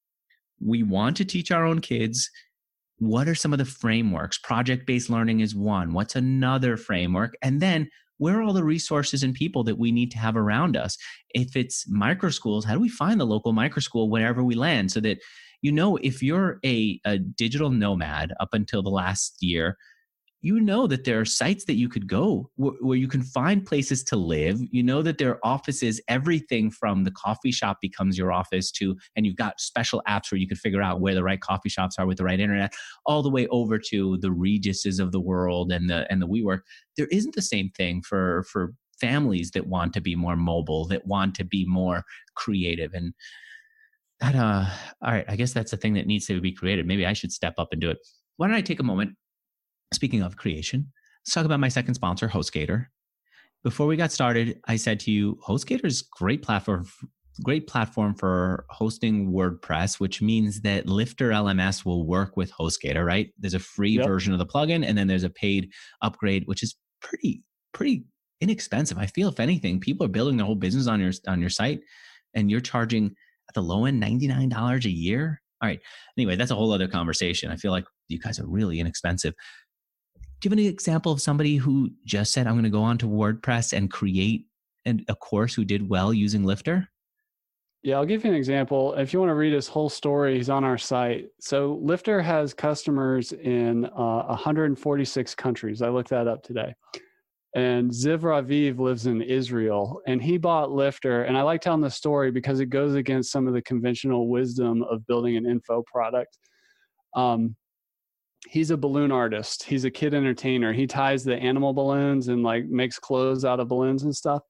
we want to teach our own kids. What are some of the frameworks? Project-based learning is one. What's another framework? And then where are all the resources and people that we need to have around us? If it's micro schools, how do we find the local micro school wherever we land? So that, you know, if you're a, a digital nomad up until the last year, you know that there are sites that you could go where, where you can find places to live. You know that there are offices, everything from the coffee shop becomes your office to, and you've got special apps where you could figure out where the right coffee shops are with the right internet, all the way over to the Regises of the world and the, and the WeWork. There isn't the same thing for, for families that want to be more mobile, that want to be more creative. And that, uh, all right, I guess that's the thing that needs to be created. Maybe I should step up and do it. Why don't I take a moment? Speaking of creation, let's talk about my second sponsor, HostGator. Before we got started, I said to you, HostGator is a great platform, great platform for hosting WordPress, which means that Lifter L M S will work with HostGator, right? There's a free yep. version of the plugin, and then there's a paid upgrade, which is pretty, pretty inexpensive. I feel, if anything, people are building their whole business on your on your site, and you're charging at the low end ninety-nine dollars a year. All right. Anyway, that's a whole other conversation. I feel like you guys are really inexpensive. Do you have any example of somebody who just said, I'm going to go onto WordPress and create an, a course who did well using Lifter? Yeah, I'll give you an example. If you want to read his whole story, he's on our site. So Lifter has customers in uh, one hundred forty-six countries. I looked that up today. And Ziv Raviv lives in Israel, and he bought Lifter. And I like telling the story because it goes against some of the conventional wisdom of building an info product. Um, He's a balloon artist. He's a kid entertainer. He ties the animal balloons and like makes clothes out of balloons and stuff.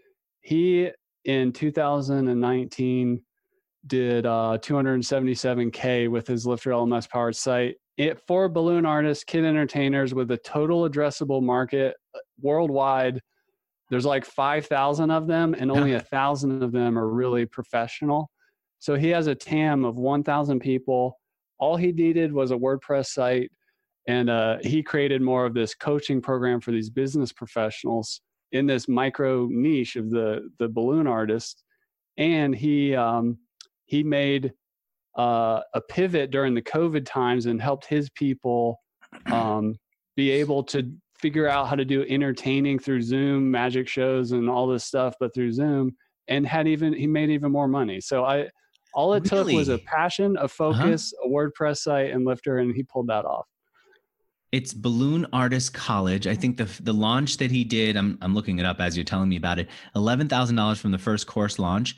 He, in two thousand nineteen, did uh, two hundred seventy-seven K with his Lifter L M S powered site. It for balloon artists, kid entertainers, with a total addressable market worldwide. There's like five thousand of them, and only a thousand of them are really professional. So he has a T A M of one thousand people. All he needed was a WordPress site, and uh, he created more of this coaching program for these business professionals in this micro niche of the the balloon artist. And he um, he made uh, a pivot during the COVID times and helped his people um, be able to figure out how to do entertaining through Zoom, magic shows, and all this stuff, but through Zoom, and had even he made even more money. So I. All it really? took was a passion, a focus, uh-huh. a WordPress site, and Lifter, and he pulled that off. It's Balloon Artist College. I think the the launch that he did, I'm I'm looking it up as you're telling me about it, eleven thousand dollars from the first course launch.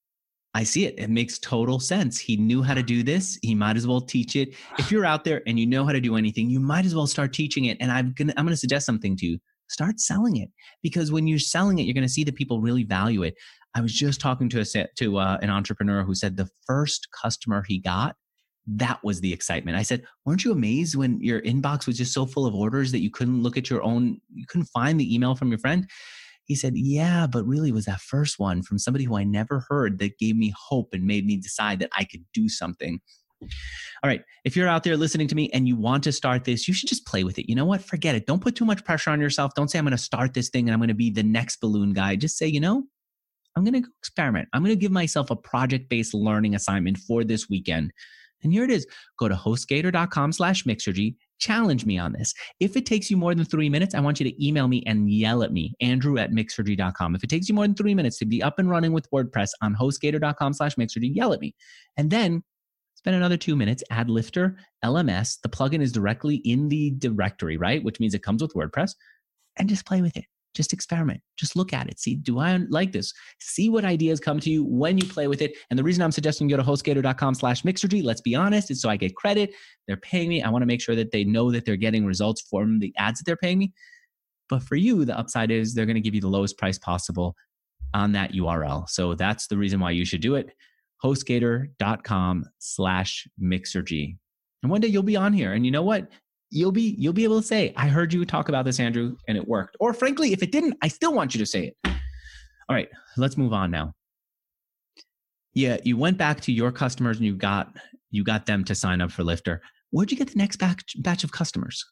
I see it. It makes total sense. He knew how to do this. He might as well teach it. If you're out there and you know how to do anything, you might as well start teaching it. And I'm gonna I'm gonna suggest something to you. Start selling it, because when you're selling it, you're going to see that people really value it. I was just talking to a to uh, an entrepreneur who said the first customer he got, that was the excitement. I said, weren't you amazed when your inbox was just so full of orders that you couldn't look at your own, you couldn't find the email from your friend? He said, yeah, but really it was that first one from somebody who I never heard that gave me hope and made me decide that I could do something. All right. If you're out there listening to me and you want to start this, you should just play with it. You know what? Forget it. Don't put too much pressure on yourself. Don't say, I'm going to start this thing and I'm going to be the next balloon guy. Just say, you know, I'm going to go experiment. I'm going to give myself a project-based learning assignment for this weekend. And here it is. Go to hostgator.com slash mixergy. Challenge me on this. If it takes you more than three minutes, I want you to email me and yell at me, Andrew at mixergy dot com. If it takes you more than three minutes to be up and running with WordPress on hostgator.com slash mixergy, yell at me. And then spend another two minutes, add Lifter, L M S. The plugin is directly in the directory, right? Which means it comes with WordPress. And just play with it. Just experiment. Just look at it. See, do I like this? See what ideas come to you when you play with it. And the reason I'm suggesting you go to hostgator.com slash mixergy, let's be honest, is so I get credit. They're paying me. I want to make sure that they know that they're getting results from the ads that they're paying me. But for you, the upside is they're going to give you the lowest price possible on that U R L. So that's the reason why you should do it. hostgator.com slash mixergy. And one day you'll be on here. And you know what? You'll be you'll be able to say, I heard you talk about this, Andrew, and it worked. Or frankly, if it didn't, I still want you to say it. All right, let's move on now. Yeah, you went back to your customers and you got you got them to sign up for Lifter. Where'd you get the next batch batch of customers?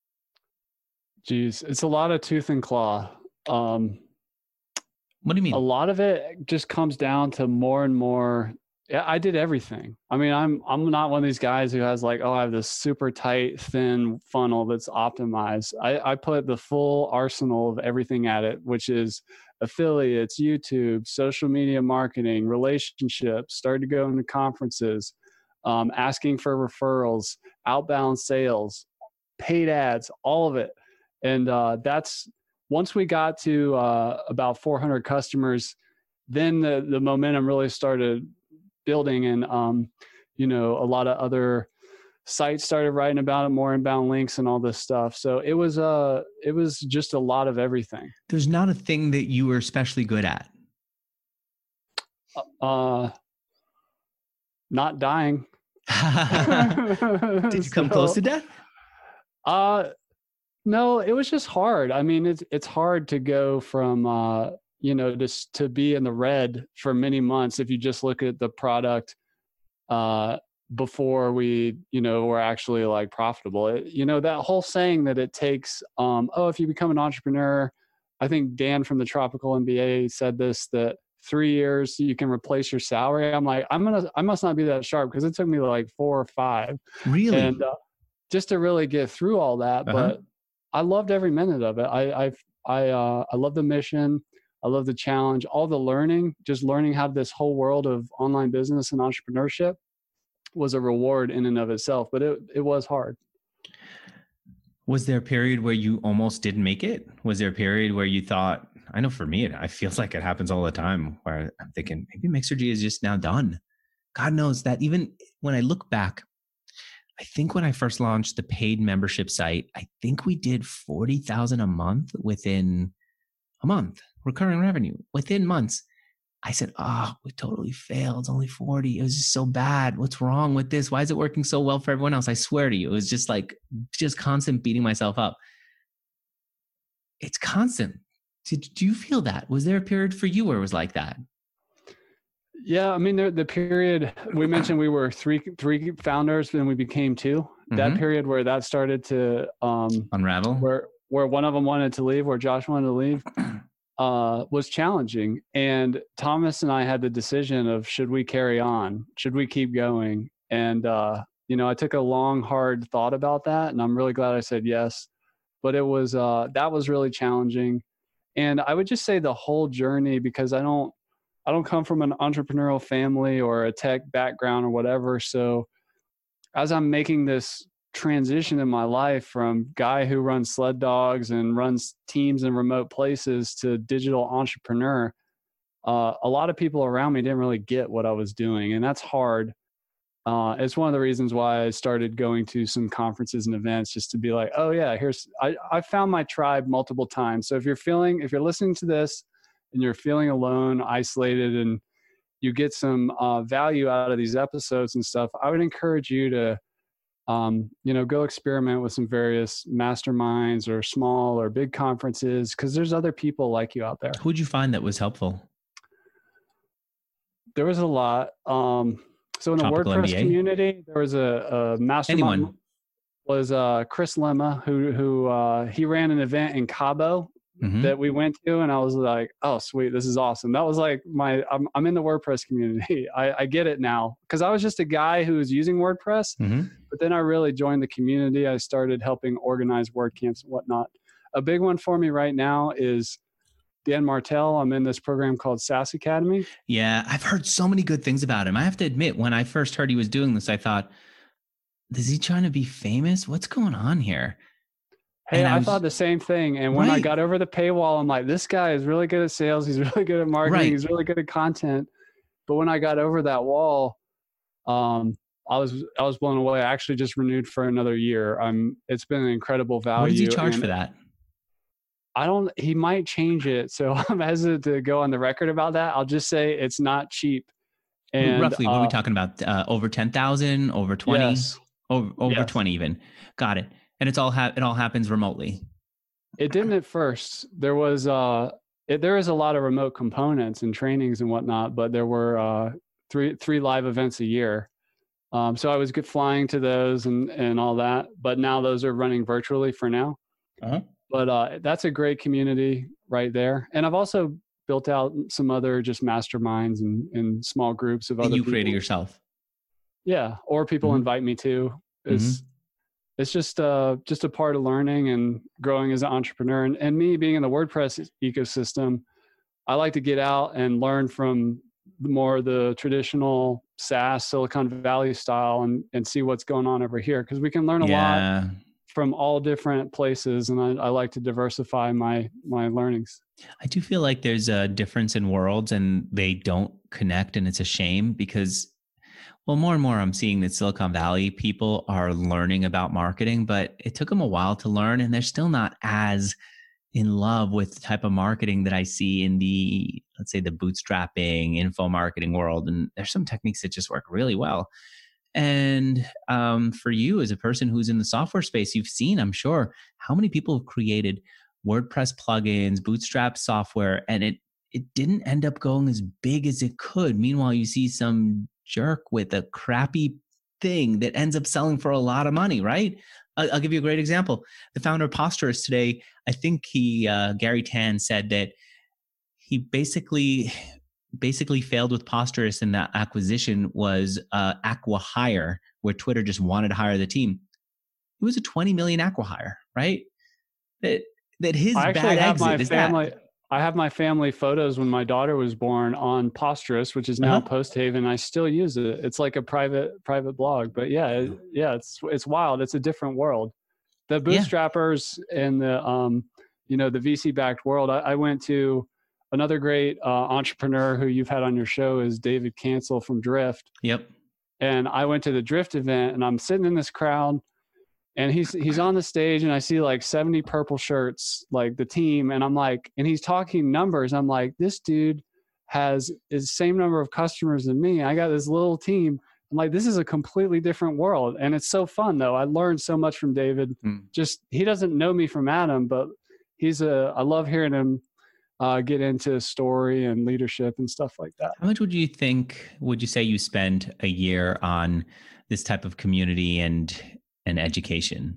Geez, it's a lot of tooth and claw. Um, what do you mean? A lot of it just comes down to more and more. Yeah, I did everything. I mean, I'm I'm not one of these guys who has like, oh, I have this super tight, thin funnel that's optimized. I, I put the full arsenal of everything at it, which is affiliates, YouTube, social media marketing, relationships, started to go into conferences, um, asking for referrals, outbound sales, paid ads, all of it. And uh, that's once we got to uh, about four hundred customers, then the the momentum really started building, and um, you know, a lot of other sites started writing about it, more inbound links and all this stuff. So it was uh it was just a lot of everything. There's not a thing that you were especially good at. Uh, not dying. Did you come so, close to death? Uh, no, it was just hard. I mean, it's it's hard to go from uh. you know, just to be in the red for many months. If you just look at the product uh, before we, you know, were actually like profitable, it, you know, that whole saying that it takes, um, oh, if you become an entrepreneur, I think Dan from the Tropical M B A said this, that three years you can replace your salary. I'm like, I'm going to, I must not be that sharp because it took me like four or five. Really? And uh, just to really get through all that. Uh-huh. But I loved every minute of it. I, I, I, uh, I love the mission. I love the challenge, all the learning, just learning how this whole world of online business and entrepreneurship was a reward in and of itself, but it, it was hard. Was there a period where you almost didn't make it? Was there a period where you thought, I know for me, it, it feels like it happens all the time where I'm thinking maybe Mixergy is just now done. God knows that even when I look back, I think when I first launched the paid membership site, I think we did forty thousand a month within a month. Recurring revenue within months. I said, oh, we totally failed. It's only forty. It was just so bad. What's wrong with this? Why is it working so well for everyone else? I swear to you, it was just like, just constant beating myself up. It's constant. Did, do you feel that? Was there a period for you where it was like that? Yeah. I mean, the, the period we mentioned, we were three, three founders, then we became two. Mm-hmm. That period where that started to um, unravel, where, where one of them wanted to leave, where Josh wanted to leave. Uh, was challenging. And Thomas and I had the decision of, should we carry on? Should we keep going? And, uh, you know, I took a long, hard thought about that, and I'm really glad I said yes. But it was, uh, that was really challenging. And I would just say the whole journey, because I don't, I don't come from an entrepreneurial family or a tech background or whatever. So as I'm making this transition in my life from guy who runs sled dogs and runs teams in remote places to digital entrepreneur, uh, a lot of people around me didn't really get what I was doing. And that's hard. Uh, it's one of the reasons why I started going to some conferences and events, just to be like, oh yeah, here's, I, I found my tribe multiple times. So if you're feeling, if you're listening to this and you're feeling alone, isolated, and you get some uh, value out of these episodes and stuff, I would encourage you to Um, you know, go experiment with some various masterminds or small or big conferences, because there's other people like you out there. Who'd you find that was helpful? There was a lot. Um, so in the Tropical WordPress M B A? community, there was a, a mastermind. Anyone? Was uh, Chris Lemma, who who uh, he ran an event in Cabo mm-hmm. that we went to, and I was like, oh, sweet, this is awesome. That was like my, I'm, I'm in the WordPress community. I, I get it now, because I was just a guy who was using WordPress, mm-hmm. but then I really joined the community. I started helping organize WordCamps and whatnot. A big one for me right now is Dan Martell. I'm in this program called SaaS Academy. Yeah, I've heard so many good things about him. I have to admit, when I first heard he was doing this, I thought, is he trying to be famous? What's going on here? Hey, I, I was, thought the same thing. And when right. I got over the paywall, I'm like, this guy is really good at sales. He's really good at marketing. Right. He's really good at content. But when I got over that wall, um, I was I was blown away. I actually just renewed for another year. Um, it's been an incredible value. What does he charge for that? I don't. He might change it, so I'm hesitant to go on the record about that. I'll just say it's not cheap. And roughly, what uh, are we talking about? Uh, over ten thousand? Over twenty? Yes. Over over yes. twenty even. Got it. And it's all ha- it all happens remotely. It didn't at first. There was uh, it, there is a lot of remote components and trainings and whatnot, but there were uh, three three live events a year. Um, so I was good flying to those and and all that. But now those are running virtually for now. Uh-huh. But uh, that's a great community right there. And I've also built out some other just masterminds and, and small groups of other people. You people. created yourself. Yeah. Or people mm-hmm. invite me to. It's, mm-hmm. it's just, uh, just a part of learning and growing as an entrepreneur. And, and me being in the WordPress ecosystem, I like to get out and learn from more the traditional SaaS Silicon Valley style and, and see what's going on over here. Because we can learn a yeah. lot from all different places. And I, I like to diversify my, my learnings. I do feel like there's a difference in worlds and they don't connect, and it's a shame because, well, more and more I'm seeing that Silicon Valley people are learning about marketing, but it took them a while to learn, and they're still not as in love with the type of marketing that I see in the, let's say, the bootstrapping, info marketing world. And there's some techniques that just work really well. And um, for you as a person who's in the software space, you've seen, I'm sure, how many people have created WordPress plugins, Bootstrap software, and it it didn't end up going as big as it could. Meanwhile, you see some jerk with a crappy thing that ends up selling for a lot of money, right? I'll, I'll give you a great example. The founder of Posterous today, I think he, uh, Gary Tan said that he basically... basically failed with Posterous, and that acquisition was uh, Acquihire, where Twitter just wanted to hire the team. It was a twenty million Acquihire, right? That that his I bad have exit my is family, that. I have my family photos when my daughter was born on Posterous, which is now uh-huh. Posthaven. I still use it. It's like a private private blog, but yeah, it, yeah, it's it's wild. It's a different world. The bootstrappers yeah. and the um, you know, the V C backed world. I, I went to. Another great uh, entrepreneur who you've had on your show is David Cancel from Drift. Yep. And I went to the Drift event, and I'm sitting in this crowd, and he's he's on the stage, and I see like seventy purple shirts, like the team, and I'm like, and he's talking numbers. I'm like, this dude has the same number of customers than me. I got this little team. I'm like, this is a completely different world, and it's so fun though. I learned so much from David. Mm. Just he doesn't know me from Adam, but he's a. I love hearing him. Uh, get into story and leadership and stuff like that. How much would you think, would you say you spend a year on this type of community and, and education?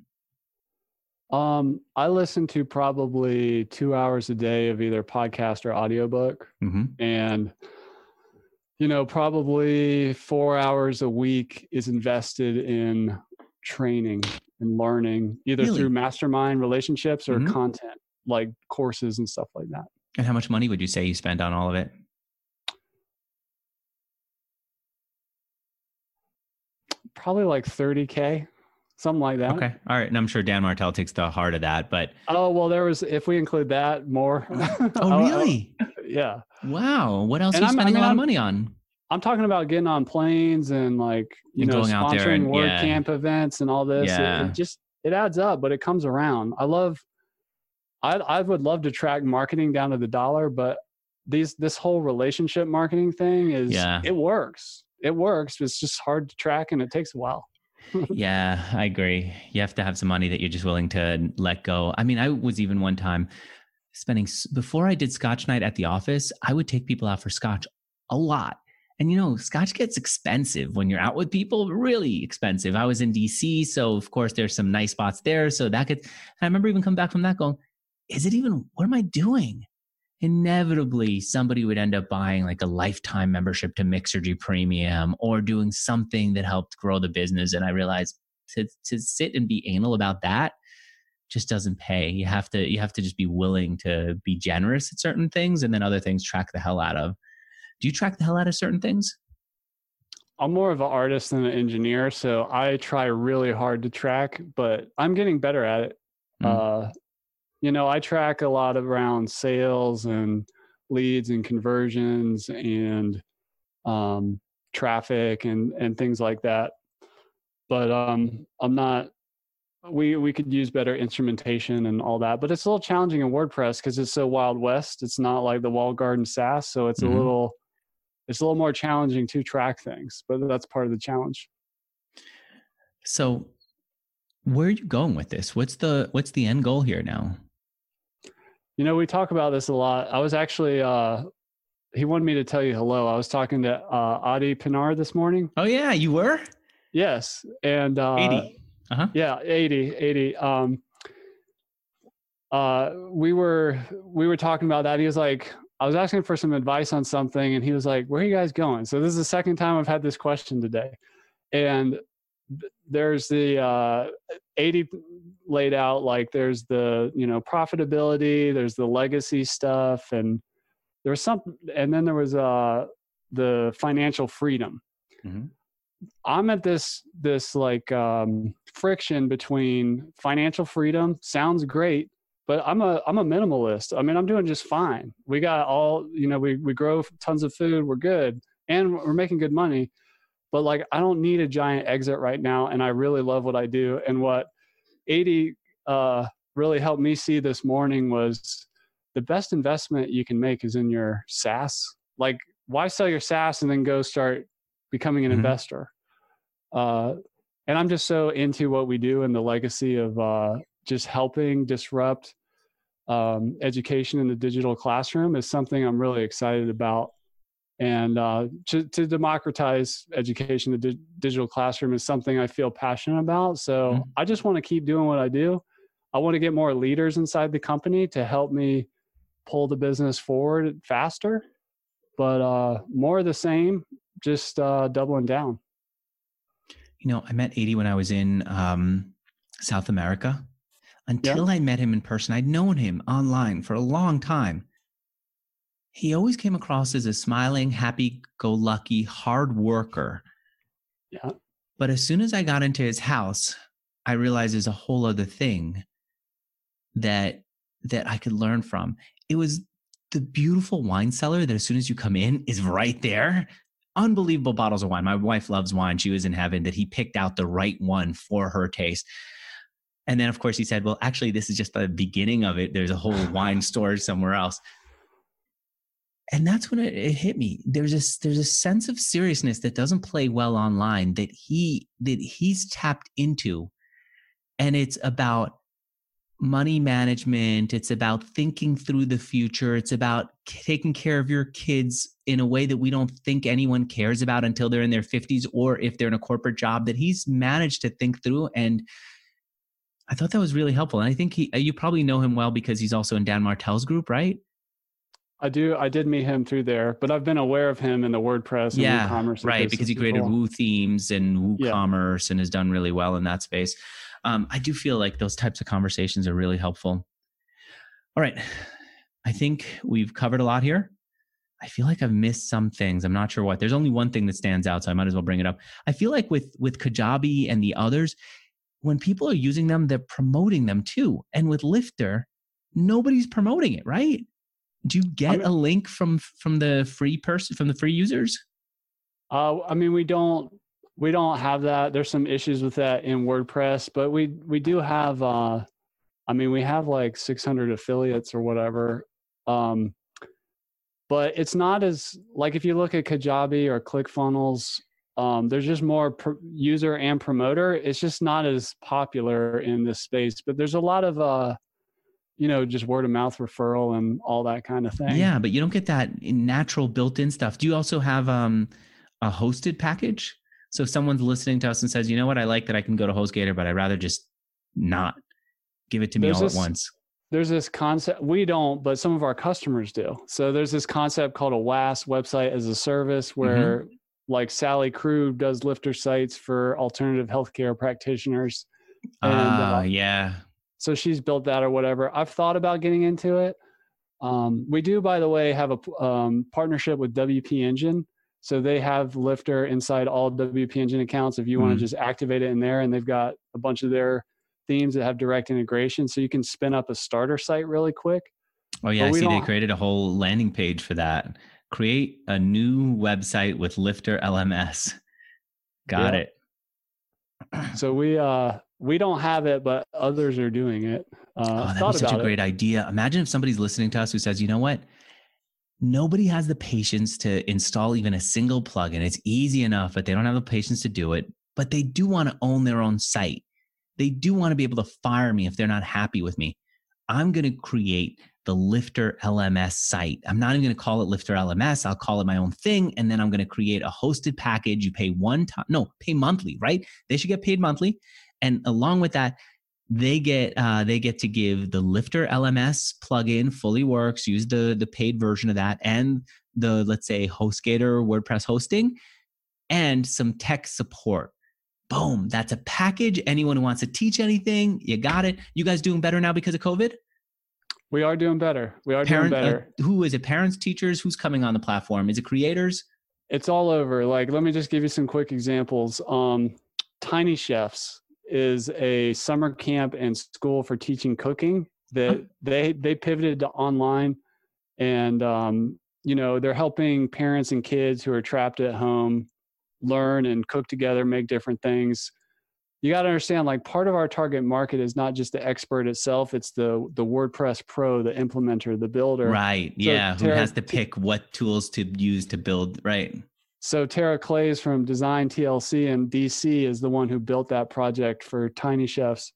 Um, I listen to probably two hours a day of either podcast or audiobook. Mm-hmm. And, you know, probably four hours a week is invested in training and learning, either really? through mastermind relationships or mm-hmm. content, like courses and stuff like that. And how much money would you say you spend on all of it? Probably like thirty K, something like that. Okay. All right. And I'm sure Dan Martell takes the heart of that, but. Oh, well, there was, if we include that, more. Oh, really? oh, yeah. Wow. What else and are you I'm, spending I mean, a lot I'm, of money on? I'm talking about getting on planes and like, you and know, sponsoring WordCamp yeah. events and all this. Yeah. It, it just, it adds up, but it comes around. I love, I I would love to track marketing down to the dollar, but these this whole relationship marketing thing is yeah. it works. It works. It's just hard to track, and it takes a while. Yeah, I agree. You have to have some money that you're just willing to let go. I mean, I was even one time spending, before I did Scotch night at the office, I would take people out for Scotch a lot. And, you know, Scotch gets expensive when you're out with people, really expensive. I was in D C, so of course there's some nice spots there. So that could, I remember even coming back from that going, is it even, what am I doing? Inevitably, somebody would end up buying like a lifetime membership to Mixergy Premium or doing something that helped grow the business. And I realized to, to sit and be anal about that just doesn't pay. You have to, you have to just be willing to be generous at certain things, and then other things track the hell out of. Do you track the hell out of certain things? I'm more of an artist than an engineer, so I try really hard to track, but I'm getting better at it. Mm. Uh, you know, I track a lot around sales and leads and conversions and um, traffic and, and things like that. But um, I'm not, we, we could use better instrumentation and all that, but it's a little challenging in WordPress because it's so Wild West. It's not like the walled garden SaaS. So it's mm-hmm. a little, it's a little more challenging to track things, but that's part of the challenge. So where are you going with this? What's the, what's the end goal here now? You know, we talk about this a lot. I was actually, uh, he wanted me to tell you hello. I was talking to uh, Adi Pinar this morning. Oh yeah, you were? Yes. And uh, eighty. Uh-huh. Yeah, eighty, eighty. Um, uh, we were, we were talking about that. He was like, I was asking for some advice on something, and he was like, where are you guys going? So this is the second time I've had this question today. And there's the uh, eighty laid out, like there's the, you know, profitability, there's the legacy stuff, and there was some, and then there was uh, the financial freedom. Mm-hmm. I'm at this, this like um, friction between financial freedom, sounds great, but I'm a, I'm a minimalist. I mean, I'm doing just fine. We got all, you know, we, we grow tons of food, we're good, and we're making good money. But like, I don't need a giant exit right now. And I really love what I do. And what eighty uh, really helped me see this morning was the best investment you can make is in your SaaS. Like, why sell your SaaS and then go start becoming an mm-hmm. investor? Uh, and I'm just so into what we do and the legacy of uh, just helping disrupt um, education in the digital classroom is something I'm really excited about. And uh, to, to democratize education, the di- digital classroom is something I feel passionate about. So mm-hmm. I just want to keep doing what I do. I want to get more leaders inside the company to help me pull the business forward faster, but uh, more of the same, just uh, doubling down. You know, I met eighty when I was in um, South America. Until yeah. I met him in person, I'd known him online for a long time. He always came across as a smiling, happy-go-lucky, hard worker. Yeah. But as soon as I got into his house, I realized there's a whole other thing that that I could learn from. It was the beautiful wine cellar that as soon as you come in is right there. Unbelievable bottles of wine. My wife loves wine. She was in heaven that he picked out the right one for her taste. And then, of course, he said, well, actually, this is just the beginning of it. There's a whole wine storage somewhere else. And that's when it, it hit me. There's a, there's a sense of seriousness that doesn't play well online that he that he's tapped into. And it's about money management. It's about thinking through the future. It's about taking care of your kids in a way that we don't think anyone cares about until they're in their fifties, or if they're in a corporate job that he's managed to think through. And I thought that was really helpful. And I think he, you probably know him well because he's also in Dan Martell's group, right? I do. I did meet him through there, but I've been aware of him in the WordPress and yeah, WooCommerce. Right, because he created Woo Themes and WooCommerce yeah. and has done really well in that space. Um, I do feel like those types of conversations are really helpful. All right. I think we've covered a lot here. I feel like I've missed some things. I'm not sure what. There's only one thing that stands out, so I might as well bring it up. I feel like with, with Kajabi and the others, when people are using them, they're promoting them too. And with Lifter, nobody's promoting it, right? Do you get I mean, a link from from the free person from the free users? Uh, I mean, we don't we don't have that. There's some issues with that in WordPress, but we we do have. Uh, I mean, we have like six hundred affiliates or whatever. Um, but it's not as like if you look at Kajabi or ClickFunnels, um, there's just more pro- user and promoter. It's just not as popular in this space. But there's a lot of uh, you know, just word of mouth referral and all that kind of thing. Yeah, but you don't get that natural built-in stuff. Do you also have um, a hosted package? So if someone's listening to us and says, you know what, I like that I can go to HostGator, but I'd rather just not give it to me there's all this, at once. there's this concept, we don't, but some of our customers do. So there's this concept called a W A S, website as a service, where mm-hmm. like Sally Crew does lifter sites for alternative healthcare practitioners. And, uh, uh, yeah. So she's built that or whatever. I've thought about getting into it. Um, we do, by the way, have a um, partnership with W P Engine. So they have Lifter inside all W P Engine accounts. If you mm-hmm. want to just activate it in there, and they've got a bunch of their themes that have direct integration. So you can spin up a starter site really quick. Oh yeah, I see they created a whole landing page for that. Create a new website with Lifter L M S. Got yeah. it. So we uh we don't have it, but others are doing it. Uh, oh, that was such a great it. idea. Imagine if somebody's listening to us who says, you know what? Nobody has the patience to install even a single plugin. It's easy enough, but they don't have the patience to do it. But they do want to own their own site. They do want to be able to fire me if they're not happy with me. I'm going to create the Lifter L M S site. I'm not even going to call it Lifter L M S. I'll call it my own thing. And then I'm going to create a hosted package. You pay one time, no, pay monthly, right? They should get paid monthly. And along with that, they get uh, they get to give the Lifter L M S plugin, fully works, use the, the paid version of that, and the, let's say, HostGator WordPress hosting, and some tech support. Boom. That's a package. Anyone who wants to teach anything, you got it. You guys doing better now because of COVID? We are doing better. We are Parent, doing better. Uh, who is it? Parents, teachers? Who's coming on the platform? Is it creators? It's all over. Like, let me just give you some quick examples. Um, Tiny Chefs is a summer camp and school for teaching cooking that huh? they they pivoted to online, and um, you know, they're helping parents and kids who are trapped at home learn and cook together, make different things. You got to understand, like, part of our target market is not just the expert itself. It's the, the WordPress pro, the implementer, the builder. Right. So yeah. Tara, who has to pick what tools to use to build. Right. So Tara Clays from Design T L C in D C is the one who built that project for Tiny Chefs.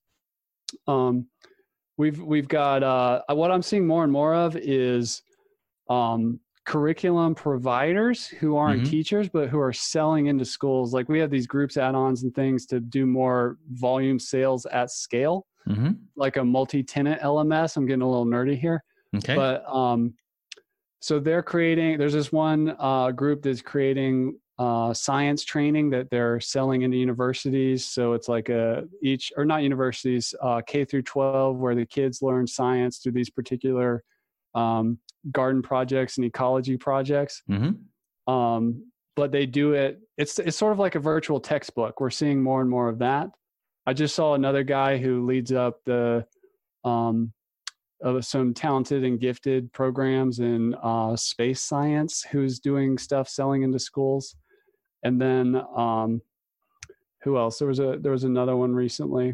Um, we've, we've got, uh, what I'm seeing more and more of is, um, curriculum providers who aren't mm-hmm. teachers, but who are selling into schools. Like, we have these groups, add-ons and things to do more volume sales at scale, mm-hmm. like a multi-tenant L M S. I'm getting a little nerdy here. Okay. But um, so they're creating, there's this one uh, group that's creating uh, science training that they're selling into universities. So it's like a each, or not universities, uh, K through twelve, where the kids learn science through these particular um, garden projects and ecology projects. Mm-hmm. Um, but they do it, it's, it's sort of like a virtual textbook. We're seeing more and more of that. I just saw another guy who leads up the, um, of some talented and gifted programs in uh, space science, who's doing stuff selling into schools. And then um, who else? There was a, there was another one recently.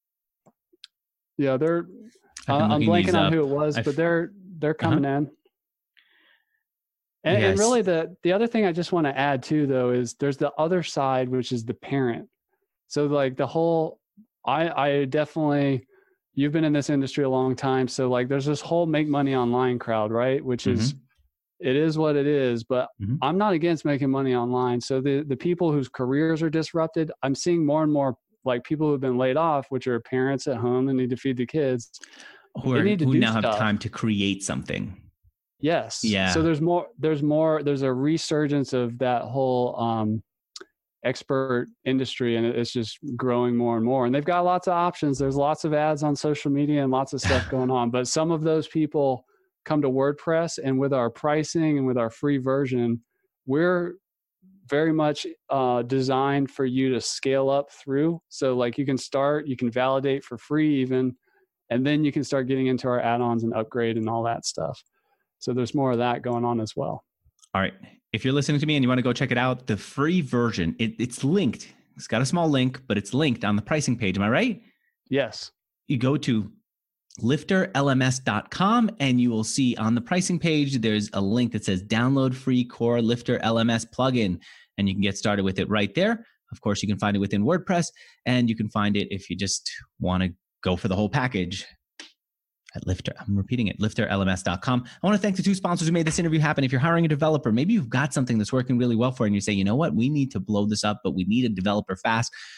Yeah. They're, uh, I'm blanking on who it was, I've, but they're, they're coming uh-huh. in. And, yes. and really the, the other thing I just want to add too, though, is there's the other side, which is the parent. So like the whole, I, I definitely, you've been in this industry a long time. So like there's this whole make money online crowd, right? Which mm-hmm. is, it is what it is, but mm-hmm. I'm not against making money online. So the, the people whose careers are disrupted, I'm seeing more and more like people who've been laid off, which are parents at home and need to feed the kids. Who, are, who now stuff. have time to create something. Yes. Yeah. So there's more, there's more, there's a resurgence of that whole um, expert industry, and it's just growing more and more. And they've got lots of options. There's lots of ads on social media and lots of stuff going on. But some of those people come to WordPress, and with our pricing and with our free version, we're very much uh, designed for you to scale up through. So like you can start, you can validate for free even, and then you can start getting into our add-ons and upgrade and all that stuff. So there's more of that going on as well. All right. If you're listening to me and you want to go check it out, the free version, it, it's linked. It's got a small link, but it's linked on the pricing page. Am I right? Yes. You go to lifter L M S dot com and you will see on the pricing page, there's a link that says download free core Lifter L M S plugin, and you can get started with it right there. Of course, you can find it within WordPress, and you can find it if you just want to go for the whole package at Lifter. I'm repeating it, lifter L M S dot com. I want to thank the two sponsors who made this interview happen. If you're hiring a developer, maybe you've got something that's working really well for you and you say, you know what, we need to blow this up, but we need a developer fast.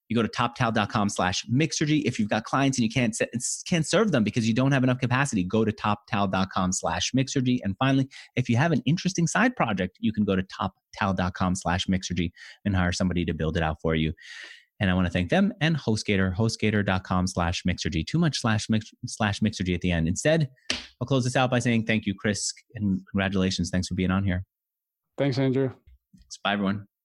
You go to toptal.com slash Mixergy. If you've got clients and you can't can't serve them because you don't have enough capacity, go to toptal.com slash Mixergy. And finally, if you have an interesting side project, you can go to toptal.com slash Mixergy and hire somebody to build it out for you. And I want to thank them and HostGator, hostgator.com slash Mixergy. Too much slash, mix, slash Mixergy at the end. Instead, I'll close this out by saying thank you, Chris, and congratulations. Thanks for being on here. Thanks, Andrew. Bye, everyone.